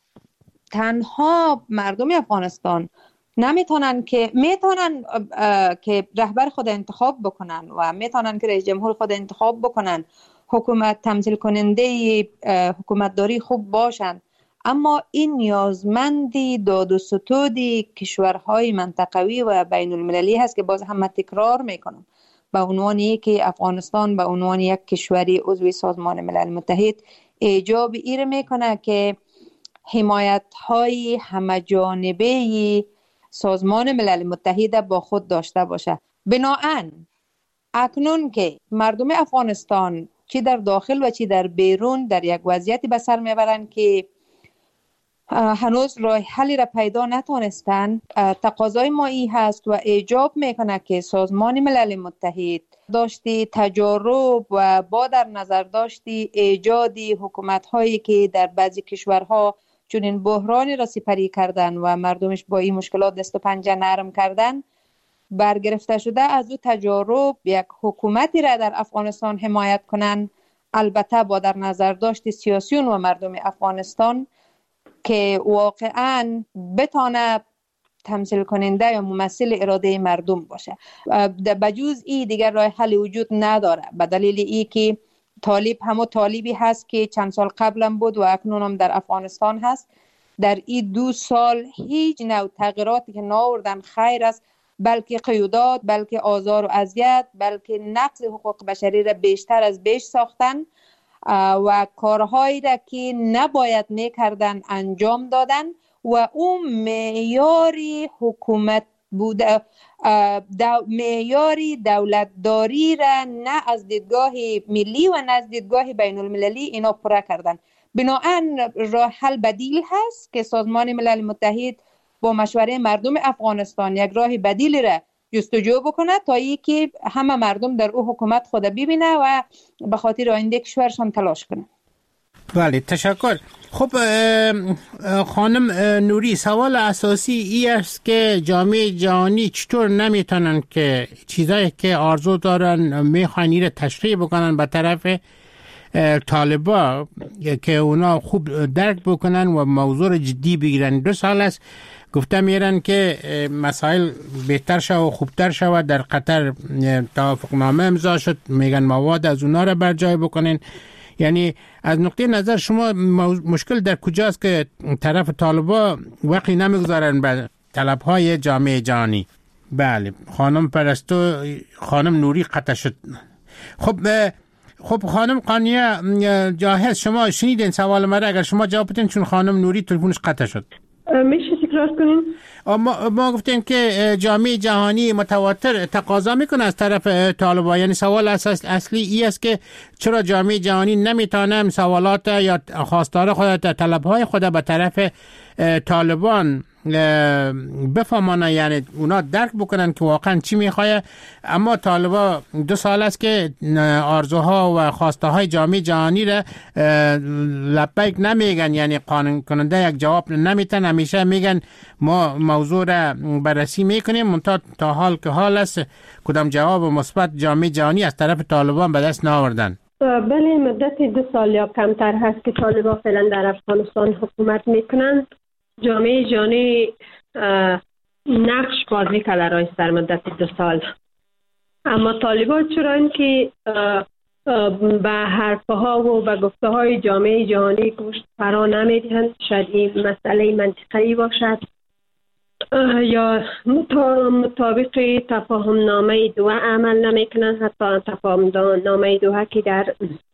تنها مردم افغانستان نمیتونن که میتونن که رهبر خود انتخاب بکنن و میتونن که رئیس جمهور خود انتخاب بکنن، حکومت تمثیل کننده حکومتداری خوب باشن، اما این نیازمندی داد و ستود کشورهای منطقوی و بین المللی هست که باز هم تکرار میکنم به عنوان که افغانستان به عنوان یک کشوری عضو سازمان ملل متحد ایجاب ایر میکنه که حمایت های همه جانبه سازمان ملل متحد با خود داشته باشه. بناهن اکنون که مردم افغانستان چی در داخل و چی در بیرون در یک وضعیتی به سر میبرند که هنوز راه حلی را پیدا نتونستن، تقاضای ما ای هست و ایجاب میکنه که سازمان ملل متحد داشتی تجارب و با در نظر داشتی ایجادی حکومت هایی که در بعضی کشورها چون این بحرانی را سپری کردن و مردمش با این مشکلات دست و پنجه نرم کردن، برگرفته شده از او تجارب یک حکومتی را در افغانستان حمایت کنن، البته با در نظر داشتی سیاسیون و مردم افغانستان که واقعا بتانه تمثیل کننده یا ممثل اراده مردم باشه. بجوز ای دیگر راه حل وجود نداره، به دلیل ای که طالب همو طالبی هست که چند سال قبلم بود و اکنون هم در افغانستان هست. در این دو سال هیچ نوع تغییراتی که ناوردن خیر است، بلکه قیودات، بلکه آزار و اذیت، بلکه نقض حقوق بشری را بیشتر از بیش ساختن و کارهایی را که نباید میکردن انجام دادن و اون معیاری حکومت بوده دو معیاری دولتداری را نه از دیدگاه ملی و نه از دیدگاه بین المللی اینا پره کردن. بنابراین راه حل بدیل هست که سازمان ملل متحد با مشوره مردم افغانستان یک راه بدیلی را جستجو بکنه تا ای که همه مردم در او حکومت خود ببینه و به خاطر آینده کشورشان تلاش کنه. بله تشکر. خب خانم نوری، سوال اساسی ای است که جامعه جهانی چطور نمیتونن که چیزایی که آرزو دارن میخوان ایره تشریح بکنن به طرف طالبا که اونا خوب درک بکنن و موضوع جدی بگیرن. دو سال است گفته میرن که مسائل بهتر شد و خوبتر شد. در قطر توافقنامه امضا شد، میگن مواد از اونا را بر جای بکنین. یعنی از نقطه نظر شما مشکل در کجاست که طرف طالبا وقتی نمیگذارن به طلبهای جامعه جهانی؟ بله خانم پرستو، خانم نوری قطع شد. خب خب خانم قانیه جاهز، شما شنیدین سوال مرا؟ اگر شما جواب بدین چون خانم نوری تلفنش قطع شد. میشه تکرار کنین؟ ما, ما گفتیم که جامعه جهانی متواتر تقاضا میکنه از طرف طالبان. یعنی سوال اساس اصلی ای است که چرا جامعه جهانی نمیتونه سوالات یا خواستار خود، طلبهای خود به طرف طالبان بفهمانه، یعنی اونا درک بکنن که واقعا چی میخواه. اما طالبا دو سال است که آرزوها و خواسته های جامعه جهانی را لبیک نمیگن، یعنی قانون کننده یک جواب نمیتن. همیشه میگن ما موضوع را بررسی میکنیم، منتها تا حال که حال است کدام جواب مثبت جامعه جهانی از طرف طالبان به دست نآوردن. بله مدت دو سال یا کمتر هست که طالبان فعلا در افغانستان حکومت میکنن. جامعه جهانی نقش بازی کرده رایست در مدت دو سال، اما طالبان چرا اینکه به حرفها و به گفته های جامعه جهانی گوش فرا نمیدهند، شاید این مسئله منطقی باشد یا مطابق تفاهم نامه دوحه عمل نمیکنند. حتی تفاهم نامه دوحه که در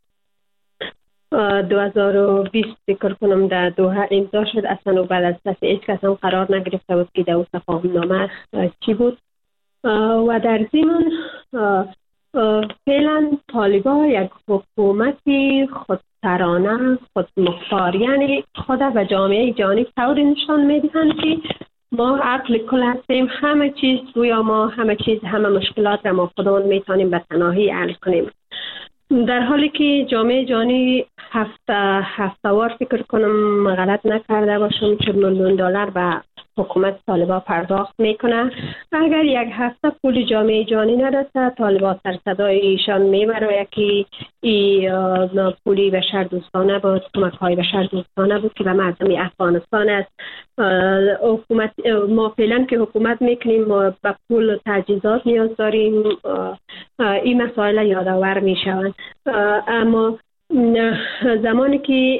دو هزار و بیست فکر کنم در دوحه امضا شد، اصلا و بعد از دست هیچ کس هم قرار نگرفته بود که در اون تفاهم نامه چی بود. و در ضمن فعلا طالبان یک حکومتی خود خودسرانه، خودمختار، یعنی خود و جامعه جهانی طوری نشان میدهند که ما عقل کل هستیم، همه چیز روی ما، همه چیز، همه مشکلات را ما خودمون میتونیم به تنهایی حل کنیم. در حالی که جامعه جهانی هفته هفته وار فکر کنم غلط نکرده باشم که میلیون دلار به حکومت طالبان پرداخت میکنه. اگر یک هفته پول جامعه جهانی نداشته، طالبان سر صدای ایشان میبره که این پولی بشر دوستانه بود، کمک های بشر دوستانه بود که به مردم افغانستان است. حکومت ما فعلا که حکومت میکنیم ما به پول و تجهیزات نیاز داریم، این مسائل یادآور میشوند. اما زمانی که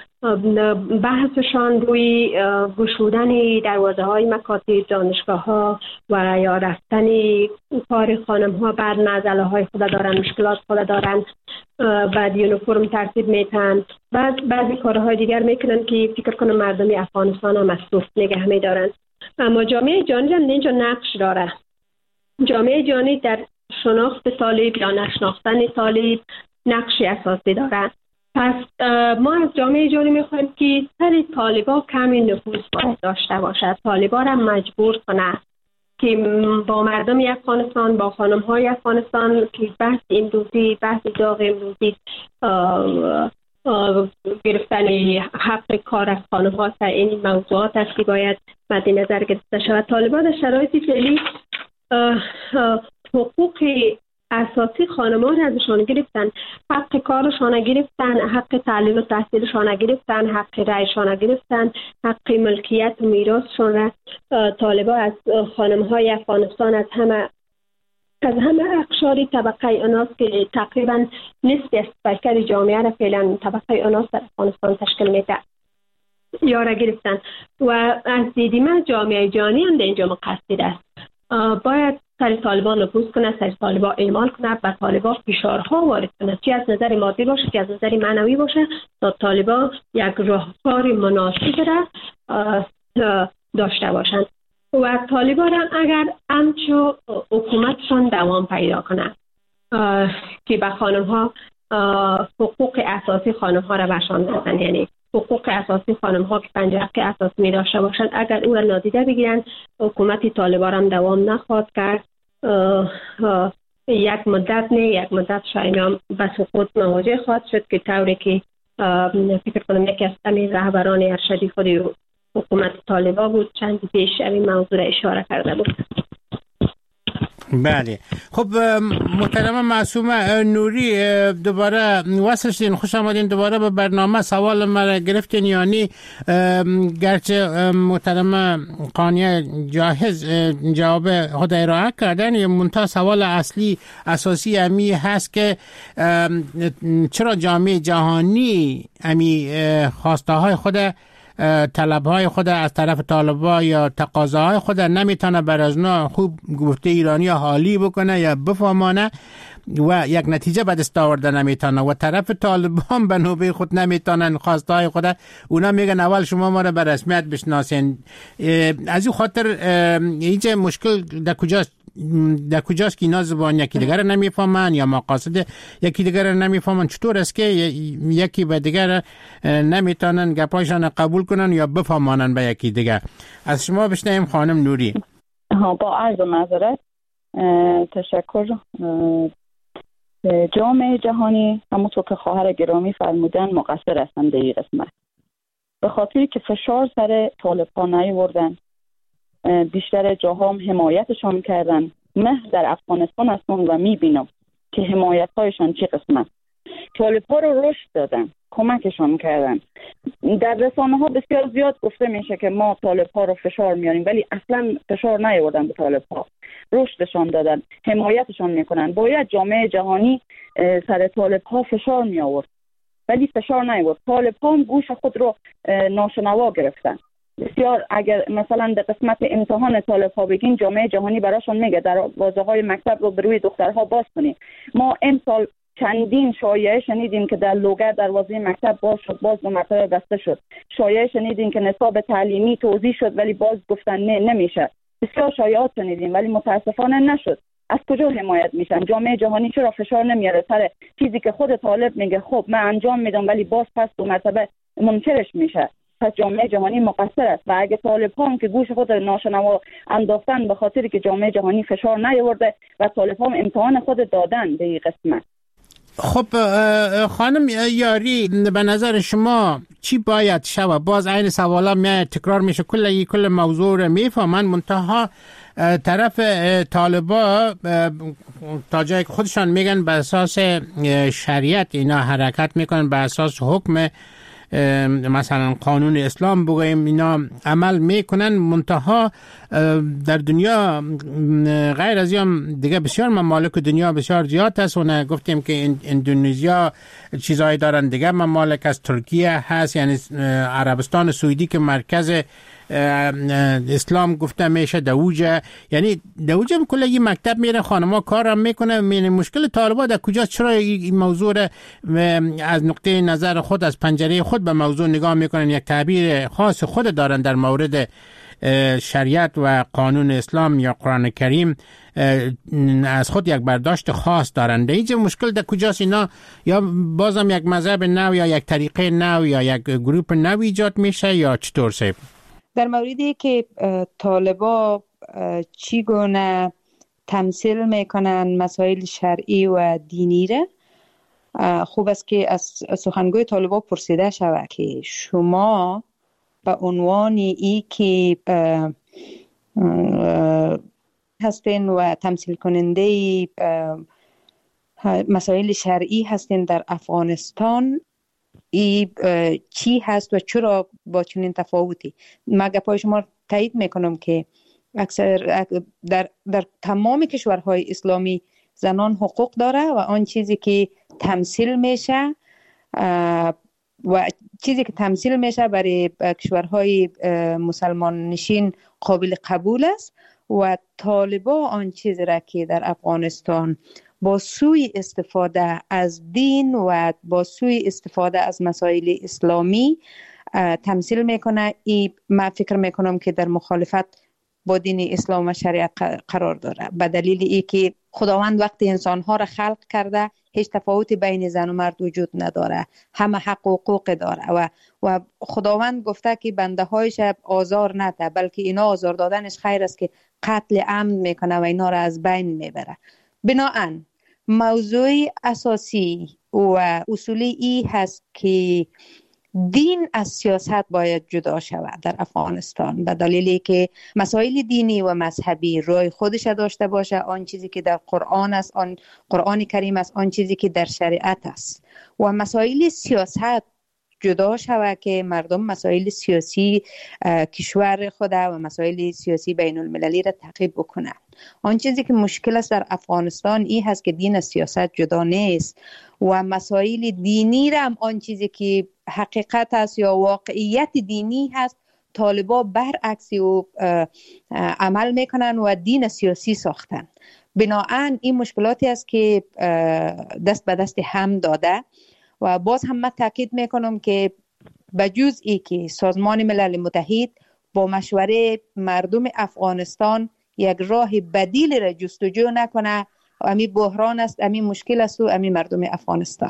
بحثشان روی گشودن دروازه های مکاتب، دانشگاه ها و یا رفتن کار خانم ها بعد نزله های خود دارن، مشکلات خود دارن، بعد یونیفرم ترتیب میتن، بعد بعضی کارهای دیگر میکنن که فکر کنم مردم افغانستان هم مصروف نگه میدارن. اما جامعه جهانی هم اینجا نقش داره. جامعه جهانی در شناخت طالب یا نشناختن طالب نقشی اساسی داره. پس ما از جامعه جهانی میخوایم که سر طالبان کمی نفوذ باید داشته باشد، طالبان را مجبور کنه که با مردم افغانستان، با خانم های افغانستان که بحث امروزی، بحث داغ امروزی گرفتن حق کار از خانم ها سر این موضوعات است که باید مد نظر گرفته شود. طالبان در شرایط فعلی حقوق اساسی خانمان ازشان گرفتن، حق کارشان گرفتن، حق تعلیم و تحصیلشان گرفتن، حق رایشان گرفتن، حق ملکیت و میراثشان را طالبان از خانم‌های افغانستان، از همه از همه اقشار طبقه اوناس که تقریبا نصف از پیکر جامعه را فعلا طبقه اوناس در افغانستان تشکیل میده یارا گرفتن. و از دیدی من جامعه جهانی هم در اینجا مقصر است. باید سر طالبان نفوذ کنه، سر طالبان اعمال کنه، به طالبان فشارها وارد کنه، چی از نظر مادی باشه چی از نظر معنوی باشه، تا طالبان یک راهکار مناسب را داشته باشند. و طالبان اگر همچو حکومتشان دوام پیدا کنه که به خانم ها حقوق اساسی خانم ها را بشان بدن، یعنی حقوق اساسی خانم ها که پنج حق اساسی می داشته باشند، اگر او را نادیده بگیرند، حکومت طالبان هم دوام نخواهد کرد. آه آه یک مدت نه یک مدت شاید هم به سقوط مواجه خواهد شد، که طوری که فکر کنم یکی از همین رهبران ارشدی خود حکومت طالبان بود چند پیش این موضوع را اشاره کرده بود. بله. خب محترم معصومه نوری، دوباره وصل شدین، خوش آمدین دوباره به برنامه. سوال مرا گرفتین، یعنی گرچه محترم قانیه جاهز جواب خود ارائه کردن، منتها سوال اصلی اساسی امی هست که چرا جامعه جهانی امی خواسته های خود، طلبهای خود از طرف طالبان یا تقاضاهای خود نمیتونه بر از نوع خوب گفته ایرانی حالی بکنه یا بفهمانه و یک نتیجه به دست آورده نمیتونه، و طرف طالبان به نوبه خود نمیتونن خواسته های خود، اونا میگن اول شما ما را به رسمیت بشناسین. از این خاطر هیچ مشکل در کجاست؟ در کجاست که اینا زبان یکی دیگر نمیفهمن یا مقاصد یکی دیگر نمیفهمن؟ چطور است که یکی به دیگر نمیتونن گپایشان قبول کنن یا بفهمانن به یکی دیگر؟ از شما بشنویم خانم نوری. ها، با عرض معذرت، تشکر. جامعه جهانی همونطور که خواهر گرامی فرمودن مقصر هستند در این قسمت، به خاطری که فشار سر طالبان نیاوردن، بیشتر جاها هم حمایتشان کردن. من در افغانستان هستم و میبینم که حمایت هایشان چه قسمت. طالبان رو رشد دادن، کمکشان کردن. در رسانه ها بسیار زیاد گفته میشه که ما طالبان رو فشار میاریم، ولی اصلا فشار نیاوردن به طالبان، رشدشان دادن، حمایتشان میکنن. باید جامعه جهانی سر طالبان فشار میآورد، ولی فشار نیاورد. طالبان گوش خود رو ناشنوا گرفتن. بسیار اگر مثلا در قسمت امتحان طالب‌ها بگین، جامعه جهانی براشون میگه دروازه‌های مکتب رو به روی دخترها باز کنید. ما امسال چندین شایعه شنیدیم که در لوگر دروازه مکتب باز شد، باز دو مرتبه بسته شد. شایعه شنیدیم که نصاب تعلیمی توزیع شد ولی باز گفتن نه نمیشه. بسیار شایعات شنیدیم ولی متاسفانه نشد. از کجا حمایت میشن؟ جامعه جهانی چرا فشار نمیاره سر چیزی که خود طالب میگه خب من انجام میدم ولی باز پس دو مرتبه منکرش میشه؟ پس جامعه جهانی مقصر است و اگه طالب هم که گوش خود ناشنوا انداختن به خاطری که جامعه جهانی فشار نیاورده و طالب هم امتحان خود دادن به این قسمت. خب خانم یاری، به نظر شما چی باید شود؟ باز این سوالا می تکرار میشه، کل کل موضوع رو میفهمن، منتها طرف طالبا تا جایی که خودشان میگن به اساس شریعت اینا حرکت میکنن، به اساس حکم مثلا قانون اسلام بگویم اینا عمل میکنن، منتها در دنیا غیر از این دیگه بسیار ممالک دنیا بسیار زیاد هست و گفتیم که اندونزیا چیزایی دارن، دیگه ممالک از ترکیه هست، یعنی عربستان سعودی که مرکز اسلام گفته میشه، دوجه، یعنی دوجه هم کل یه مکتب میره، خانما کارم میکنه. مشکل طالبا در کجاست؟ چرا این موضوع از نقطه نظر خود، از پنجره خود به موضوع نگاه میکنن، یک تعبیر خاص خود دارن در مورد شریعت و قانون اسلام یا قرآن کریم، از خود یک برداشت خاص دارن. در اینجا مشکل در کجاست؟ اینا یا بازم یک مذهب نو یا یک طریقه نو یا یک گروپ نو ایجاد میشه یا چطور سیب؟ در موردی که طالبا چیگونه تمثیل میکنن مسائل شرعی و دینی را، خوب است که از سخنگوی طالبا پرسیده شود که شما به عنوان ای که هستین و تمثیل کننده مسائل شرعی هستین در افغانستان، ای چی هست و چرا با چنین تفاوتی؟ مگه پای شما تایید میکنم که اکثر در, در تمام کشورهای اسلامی زنان حقوق داره و آن چیزی که تمثیل میشه و چیزی که تمثیل میشه برای کشورهای مسلمان نشین قابل قبول است و طالبا آن چیزی را که در افغانستان با سوی استفاده از دین و با سوی استفاده از مسائل اسلامی تمثیل میکنه، ای من فکر میکنم که در مخالفت با دین اسلام و شریعت قرار داره، به دلیل ای که خداوند وقتی انسانها را خلق کرده هیچ تفاوتی بین زن و مرد وجود نداره، همه حق و حقوق داره و و خداوند گفته که بنده هایش آزار نده، بلکه اینا آزار دادنش خیر است که قتل عمد میکنه و اینا را از بین میبره. بناهن موضوع اساسی و اصولی ای هست که دین از سیاست باید جدا شود در افغانستان، به دلیلی که مسائل دینی و مذهبی روی خودش داشته باشه، آن چیزی که در قرآن است، آن قرآن کریم است، آن چیزی که در شریعت است، و مسائل سیاست جدا شود که مردم مسائل سیاسی کشور خود و مسائل سیاسی بین المللی را تعقیب بکنند. آن چیزی که مشکل است در افغانستان این هست که دین از سیاست جدا نیست و مسائل دینی را هم آن چیزی که حقیقت است یا واقعیت دینی هست طالبا برعکس و عمل میکنن و دین سیاسی ساختن. بناهن این مشکلاتی است که دست به دست هم داده و باز هم من تاکید میکنم که بجز ای که سازمان ملل متحد با مشوره مردم افغانستان یک راه بدیل را جستجو نکنه، امی بحران است، امی مشکل است و امی مردم افغانستان.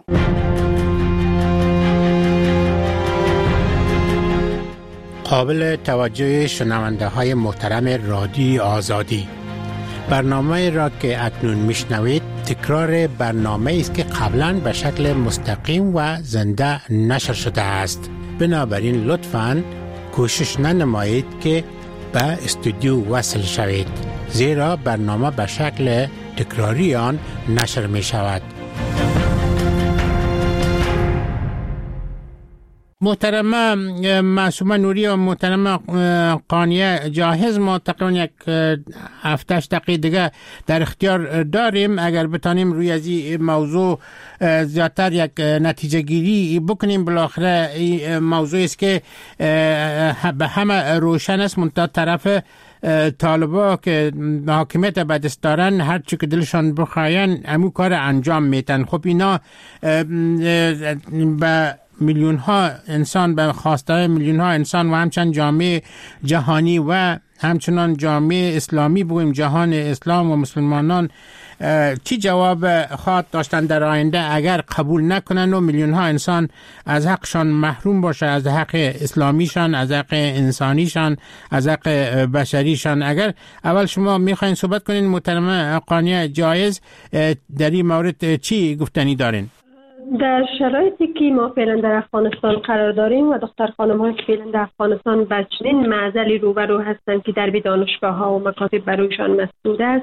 قابل توجه شنونده های محترم رادیو آزادی، برنامه را که اکنون میشنوید تکرار برنامه است که قبلا به شکل مستقیم و زنده نشر شده است. بنابراین لطفاً کوشش ننمایید که به استودیو وصل شوید، زیرا برنامه به شکل تکراری آن نشر می شود. محترمه معصومه نوری و محترمه قانیه جاهز، ما تقریبا یک هفتش دقیقه دیگه در اختیار داریم. اگر بتانیم روی از این موضوع زیادتر یک نتیجه گیری بکنیم، بالاخره این موضوع است که به همه روشن است، منتها طرف طالبا که حاکمیت به دست دارن هر چی که دلشان بخواین امو کار انجام میتن. خب اینا به میلیون ها انسان، به خواسته میلیون ها انسان و همچنین جامعه جهانی و همچنان جامعه اسلامی بگویم جهان اسلام و مسلمانان چی جواب خواهد داشتن در آینده اگر قبول نکنن و میلیون ها انسان از حقشان محروم باشه، از حق اسلامیشان، از حق انسانیشان، از حق بشریشان؟ اگر اول شما میخواین صحبت کنین محترمه قانیه جایز، در این مورد چی گفتنی دارین؟ در شرایطی که ما فعلا در افغانستان قرار داریم و دختر خانم ها که فعلا در افغانستان به چنین معضلی روبرو هستند که در دانشگاه ها و مکاتب برایشان مسدود است،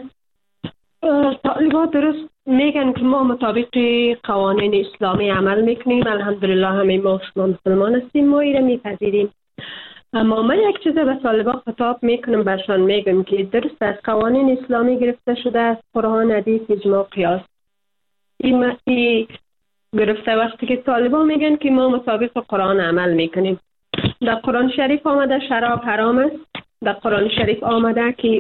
طالبان درست میگن که ما مطابق قوانین اسلامی عمل میکنیم. الحمدلله همه ما مسلمان هستیم، ما ایره میپذیریم. اما من یک چیز به طالبان خطاب میکنم، برشان میگم که درست از قوانین اسلامی گرفته شده است، قرآن، حدیث، اجماع، قیاس. این گرفته وقتی که طالبان میگن که ما مطابق قرآن عمل میکنیم. در قرآن شریف آمده شراب حرام است، در قرآن شریف آمده که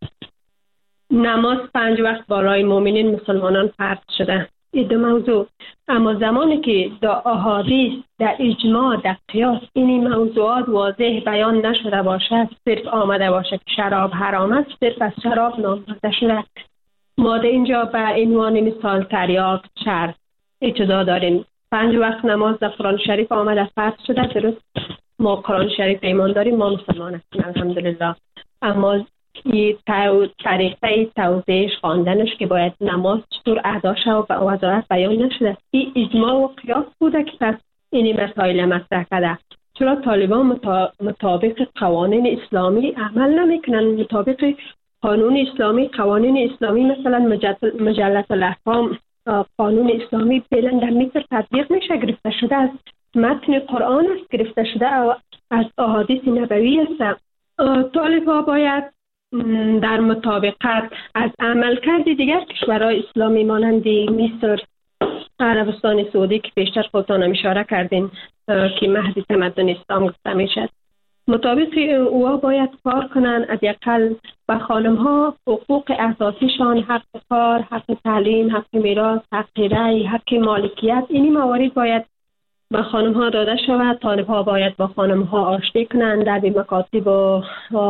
نماز پنج وقت برای مؤمنین مسلمانان فرض شده. این دو موضوع. اما زمانی که در احادیث، در اجماع، در قیاس این موضوعات واضح بیان نشده باشه، صرف آمده باشه که شراب حرام است، صرف از شراب نام برده شده. ما در اینجا به عنوان مثال تریاک، چرس اجازه داریم. پنج وقت نماز در قرآن شریف آمده فرض شده، درست ما قرآن شریف ایمان داریم، ما مسلمان هستیم الحمدلله. اما این طریقه توضیحش، خواندنش که باید نماز چطور ادا شد و به وضاحت بیان نشده. این اجماع و قیاس بوده که پس این مسائل مطرح کرده. چرا طالبان مطابق قوانین اسلامی عمل نمیکنن؟ مطابق قانون اسلامی، قوانین اسلامی، مثلا مجلت الاحکام، قانون اسلامی فعلا در مصر تطبیق میشه، گرفته شده از متن قرآن است، گرفته شده از احادیث نبوی است. طالبان باید در مطابقت از عملکرد دیگر کشورهای اسلامی مانند مصر، عربستان سعودی که بیشتر خودتان اشاره کردین که مهد تمدن اسلام گفته میشد، مطابق اوها باید کار کنن. از یکل به خانم ها حقوق اساسیشان، حق کار، حق تعلیم، حق میراث، حق رأی، حق مالکیت، اینی موارد باید به خانم ها داده شود. طالب ها باید با خانم ها آشتی کنند، در مکاتب و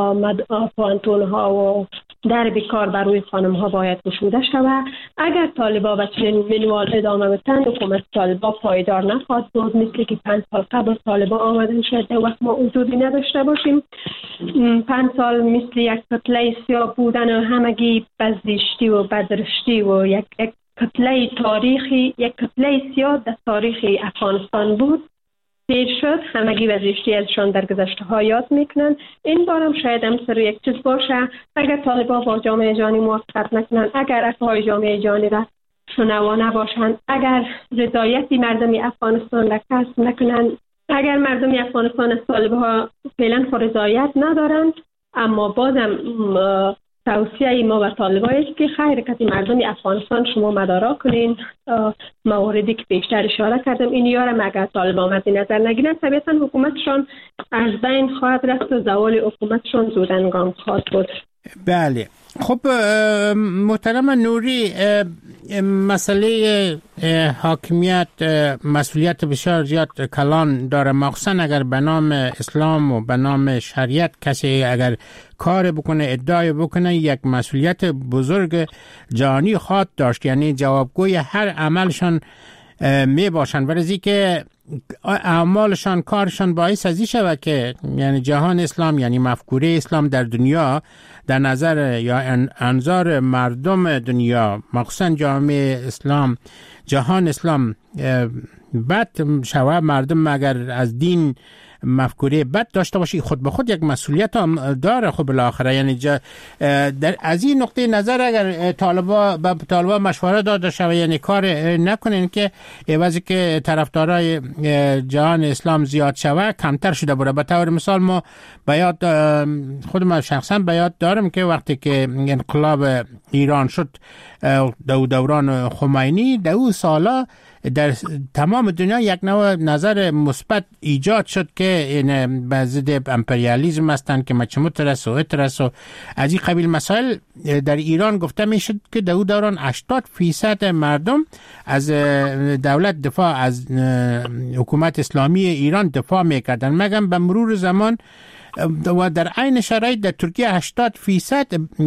پانتون ها و در بیکار بر روی خانم ها باید گشوده شود. اگر طالبا به چنین منوال ادامه بدن، حکومت طالبا پایدار نخواهد بود. مثل که پنج سال قبل طالبا آمدن شاید در وقت ما وجودی نداشته باشیم. پنج سال مثل یک کتله سیاه بودن و همگی بزدشتی و بدرشتی و یک کتله تاریخی، یک کتله سیاه در تاریخ افغانستان بود. دیر شد، همگی وزشتی ازشان در گذشته ها یاد میکنن. این بارم شاید هم سر یک چیز باشه. اگر طالبان با جامعه جهانی موافقت نکنن، اگر افهای جامعه جهانی را شنوا نباشند، اگر رضایتی مردم افغانستان را کسب نکنن، اگر مردم افغانستان از طالبان فعلا رضایت ندارند، اما بازم توصیه ما به طالبان است که خیر کتی مردم افغانستان شما مدارا کنین. مواردی که بیشتر اشاره کردم این یارم اگر طالبان مد نظر نگیرن، طبیعتا حکومتشان از بین خواهد رفت و زوال حکومتشان زودنگام خواهد بود. بله. خب محترم نوری، مسئله حاکمیت مسئولیت بسیار زیاد کلان داره، مخصوصا اگر به نام اسلام و به نام شریعت کسی اگر کار بکنه، ادعای بکنه، یک مسئولیت بزرگ جهانی خواهد داشت، یعنی جوابگوی هر عملشان می باشن. ولی که اعمالشان، کارشان باعث ازی شود که یعنی جهان اسلام، یعنی مفکوره اسلام در دنیا در نظر یا انظار مردم دنیا، مخصوصا جامعه اسلام، جهان اسلام بد شود. مردم اگر از دین مفکوره بد داشته باشی، خود به خود یک مسئولیت هم داره. خب بالاخره یعنی در از این نقطه نظر اگر طالبا به طالبا مشوره داده شود، یعنی کار نکنین که عوضی که طرفدارای جهان اسلام زیاد شود کمتر شده بره. به طور مثال ما به یاد خود من شخصا به یاد دارم که وقتی که انقلاب ایران شد دو دوران خمینی، دو سالا در تمام دنیا یک نوع نظر مثبت ایجاد شد که این به ضد امپریالیسم هستند که مچموت رس و اترس و از این قبیل مسائل. در ایران گفته می شد که در دوران هشتاد فیصد مردم از دولت دفاع، از حکومت اسلامی ایران دفاع می کردن. مگم به مرور زمان و در عین شرایط در ترکیه هشتاد فیصد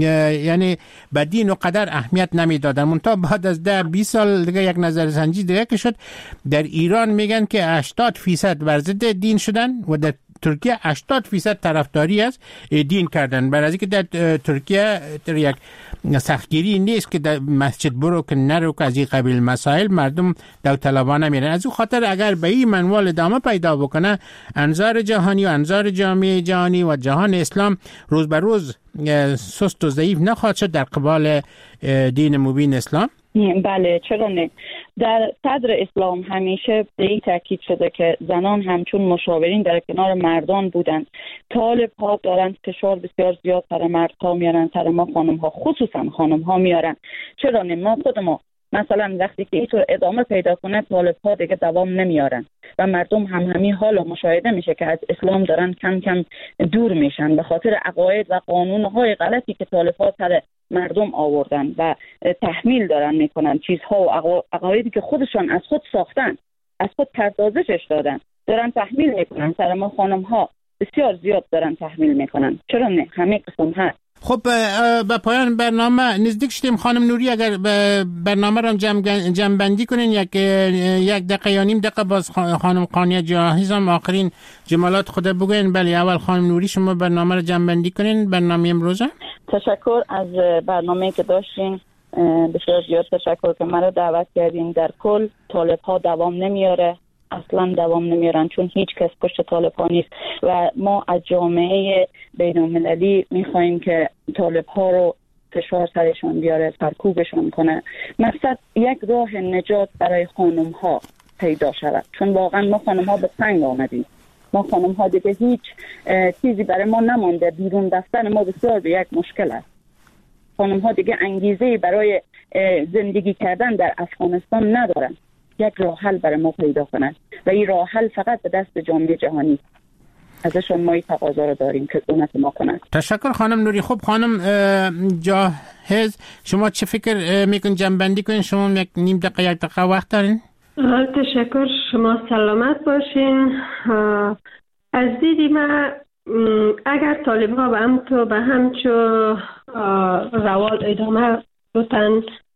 یعنی به دین و قدر اهمیت نمیدادن. منتها بعد از ده بیست سال دیگه یک نظرسنجی دیگه که شد در ایران میگن که هشتاد فیصد بر ضد دین شدن و در ترکیه هشتاد فیصد طرفداری از دین کردن. برای اینکه در ترکیه در یک سختگیری نیست که در مسجد برو که نرو که از این قبیل مسائل مردم داوطلبانه میرن. از اون خاطر اگر به این منوال ادامه پیدا بکنه انظار جهانی و انظار جامعه جهانی و جهان اسلام روز به روز سست و ضعیف نخواهد شد در قبال دین مبین اسلام. بله چرا نه. در صدر اسلام همیشه به این تاکید شده که زنان همچون مشاورین در کنار مردان بودند. طالب ها دارند فشار بسیار زیاد سر مردها میارن، سر ما خانم ها، خصوصا خانم ها میارن. چرا نه؟ ما خود ما مثلا وقتی که اینطور ادامه پیدا کنه طالب ها دیگه دوام نمیارن و مردم هم همین حالا مشاهده میشه که از اسلام دارن کم کم دور میشن به خاطر عقاید و قانون های غلطی که طالب ها سر مردم آوردن و تحمیل دارن میکنن، چیزها و عقایدی که خودشان از خود ساختن، از خود پردازشش دادن، دارن تحمیل میکنن سر ما خانم ها، بسیار زیاد دارن تحمیل میکنن. چرا نه؟ همه قسم هست. خب به پایان برنامه نزدیک شدیم. خانم نوری اگر برنامه را جمع بندی کنین یک یک دقیقه یا نیم دقیقه باز خانم قانیه جاهز هم آخرین جملات خود بگوین. بله اول خانم نوری شما برنامه را جمع بندی کنین برنامه امروز. تشکر از برنامه‌ای که داشتین، بسیار زیاد تشکر که مرا دعوت کردین. در کل طالب ها دوام نمیاره، اصلا دوام نمیارن چون هیچ کس پشت طالب ها نیست و ما از جامعه بین المللی میخواییم که طالب ها رو فشار سرشون بیاره، سرکوبشون کنه. مقصد یک راه نجات برای خانم ها پیدا شود، چون واقعا ما خانم ها به سنگ آمدیم. ما خانم ها دیگه هیچ چیزی برای ما نمانده، بیرون رفتن ما بسیار به یک مشکل است. خانم ها دیگه انگیزه برای زندگی کردن در افغانستان ندارن. یک راه حل برای ما پیدا کنند و این راه حل فقط به دست جامعه جهانی. ازشون ما این تقاضا رو داریم که کمک ما کنند. تشکر خانم نوری. خب خانم جاهز شما چه فکر میکنین جمع بندی کنین؟ شما یک نیم دقیقه یک دقیقه وقت دارین؟ تشکر، شما سلامت باشین. از دیدی من اگر طالب ها به هم تو به همچو روال ادامه بودن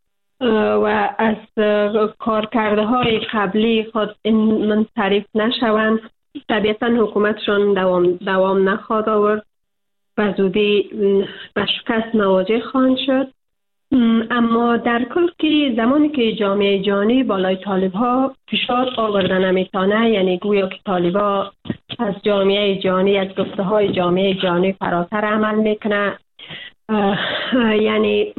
و از کارکرده های قبلی خود منصرف نشوند، طبیعتا حکومتشان دوام, دوام نخواهد آورد و زودی به شکست مواجه خواهند شد. اما در کل که زمانی که جامعه جهانی بالای طالب ها فشار آورده نمیتانه، یعنی گویا که طالب ها از جامعه جهانی، از گفته های جامعه جهانی فراتر عمل میکنه، یعنی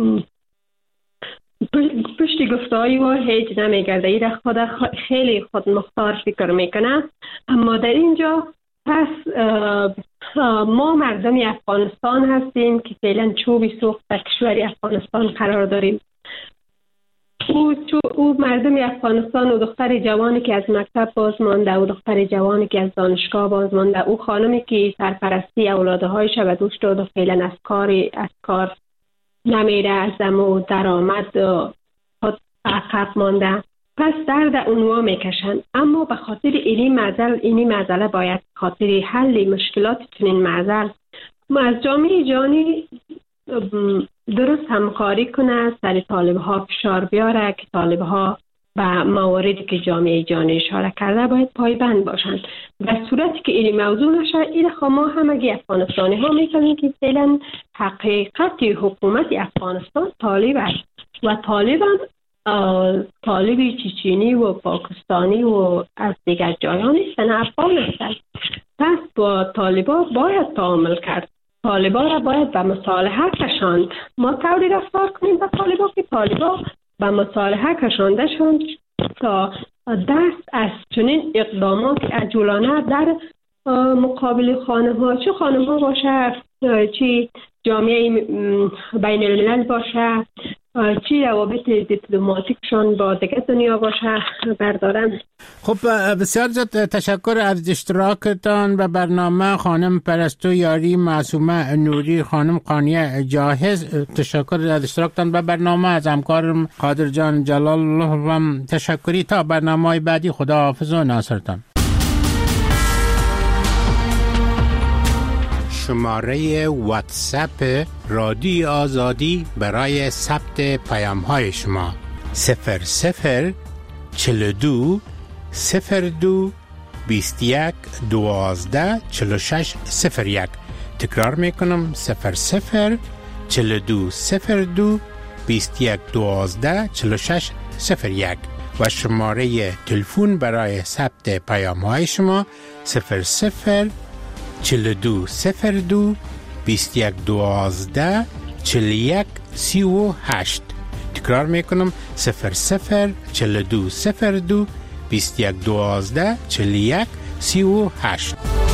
پشت گفته‌های و هیچ نمیگرده. این را خود خیلی خود مختار فکر میکنه. اما در اینجا پس ما مردم افغانستان هستیم که فعلا چوبی سوخت در کشور افغانستان قرار داریم. او, او مردم افغانستان و دختر جوانی که از مکتب باز مانده، و دختر جوانی که از دانشگاه باز مانده، او خانمی که سرپرستی اولادهایش به دوش داد و فعلا از کار از کار نمیره، از دمو درآمد خود عقب مانده، پس درد اونوا میکشن. اما به خاطر اینی معضل اینی معضله باید خاطر حل مشکلات چنین معضل ما از جامعه جهانی درست همکاری کنه، سر طالب ها فشار بیاره که طالب ها و مواردی که جامعه جهانی اشاره کرده باید پایبند باشند. در صورتی که این موضوع نشه، این ما همگی افغانستانی ها میکنیم که فعلا حقیقت حکومت افغانستان طالب است و طالب هم طالبی چچینی و پاکستانی و از دیگر جایان نیستن، افغان هستند. پس با طالبا باید تعامل کرد، طالبا را باید به مصالحه کشاند. ما طوری رفتار کنیم با طالبا که طالبا به مصالحه کشانده شوند تا دست از چنین اقدامات عجولانه در مقابل خانم ها، چه خانم ها باشه، چه جامعه بین الملل باشه، چی روابط دیپلماتیکشون با دیگه دنیا باشه بردارن. خب بسیار زیاد تشکر از اشتراکتان و برنامه خانم پرستو یاری، معصومه نوری، خانم قانیه جاهز. تشکر از اشتراکتان و برنامه. از همکارم قادر جان جلال و تشکری. تا برنامه بعدی خدا حافظ و ناصرتان. شماره واتساپ رادیو آزادی برای ثبت پیام های شما صفر صفر چهل و دو صفر دو بیست و یک دوازده چهل و شش صفر یک. تکرار میکنم صفر صفر چهل و دو صفر دو بیست و یک دوازده چهل و شش صفر یک و شماره تلفن برای ثبت پیام های شما صفر صفر چهل و دو صفر دو بیست و یک دوازده چهل و یک سی و هشت. تکرار میکنم صفر صفر چهل و دو صفر دو بیست و یک دوازده چهل و یک سی و هشت.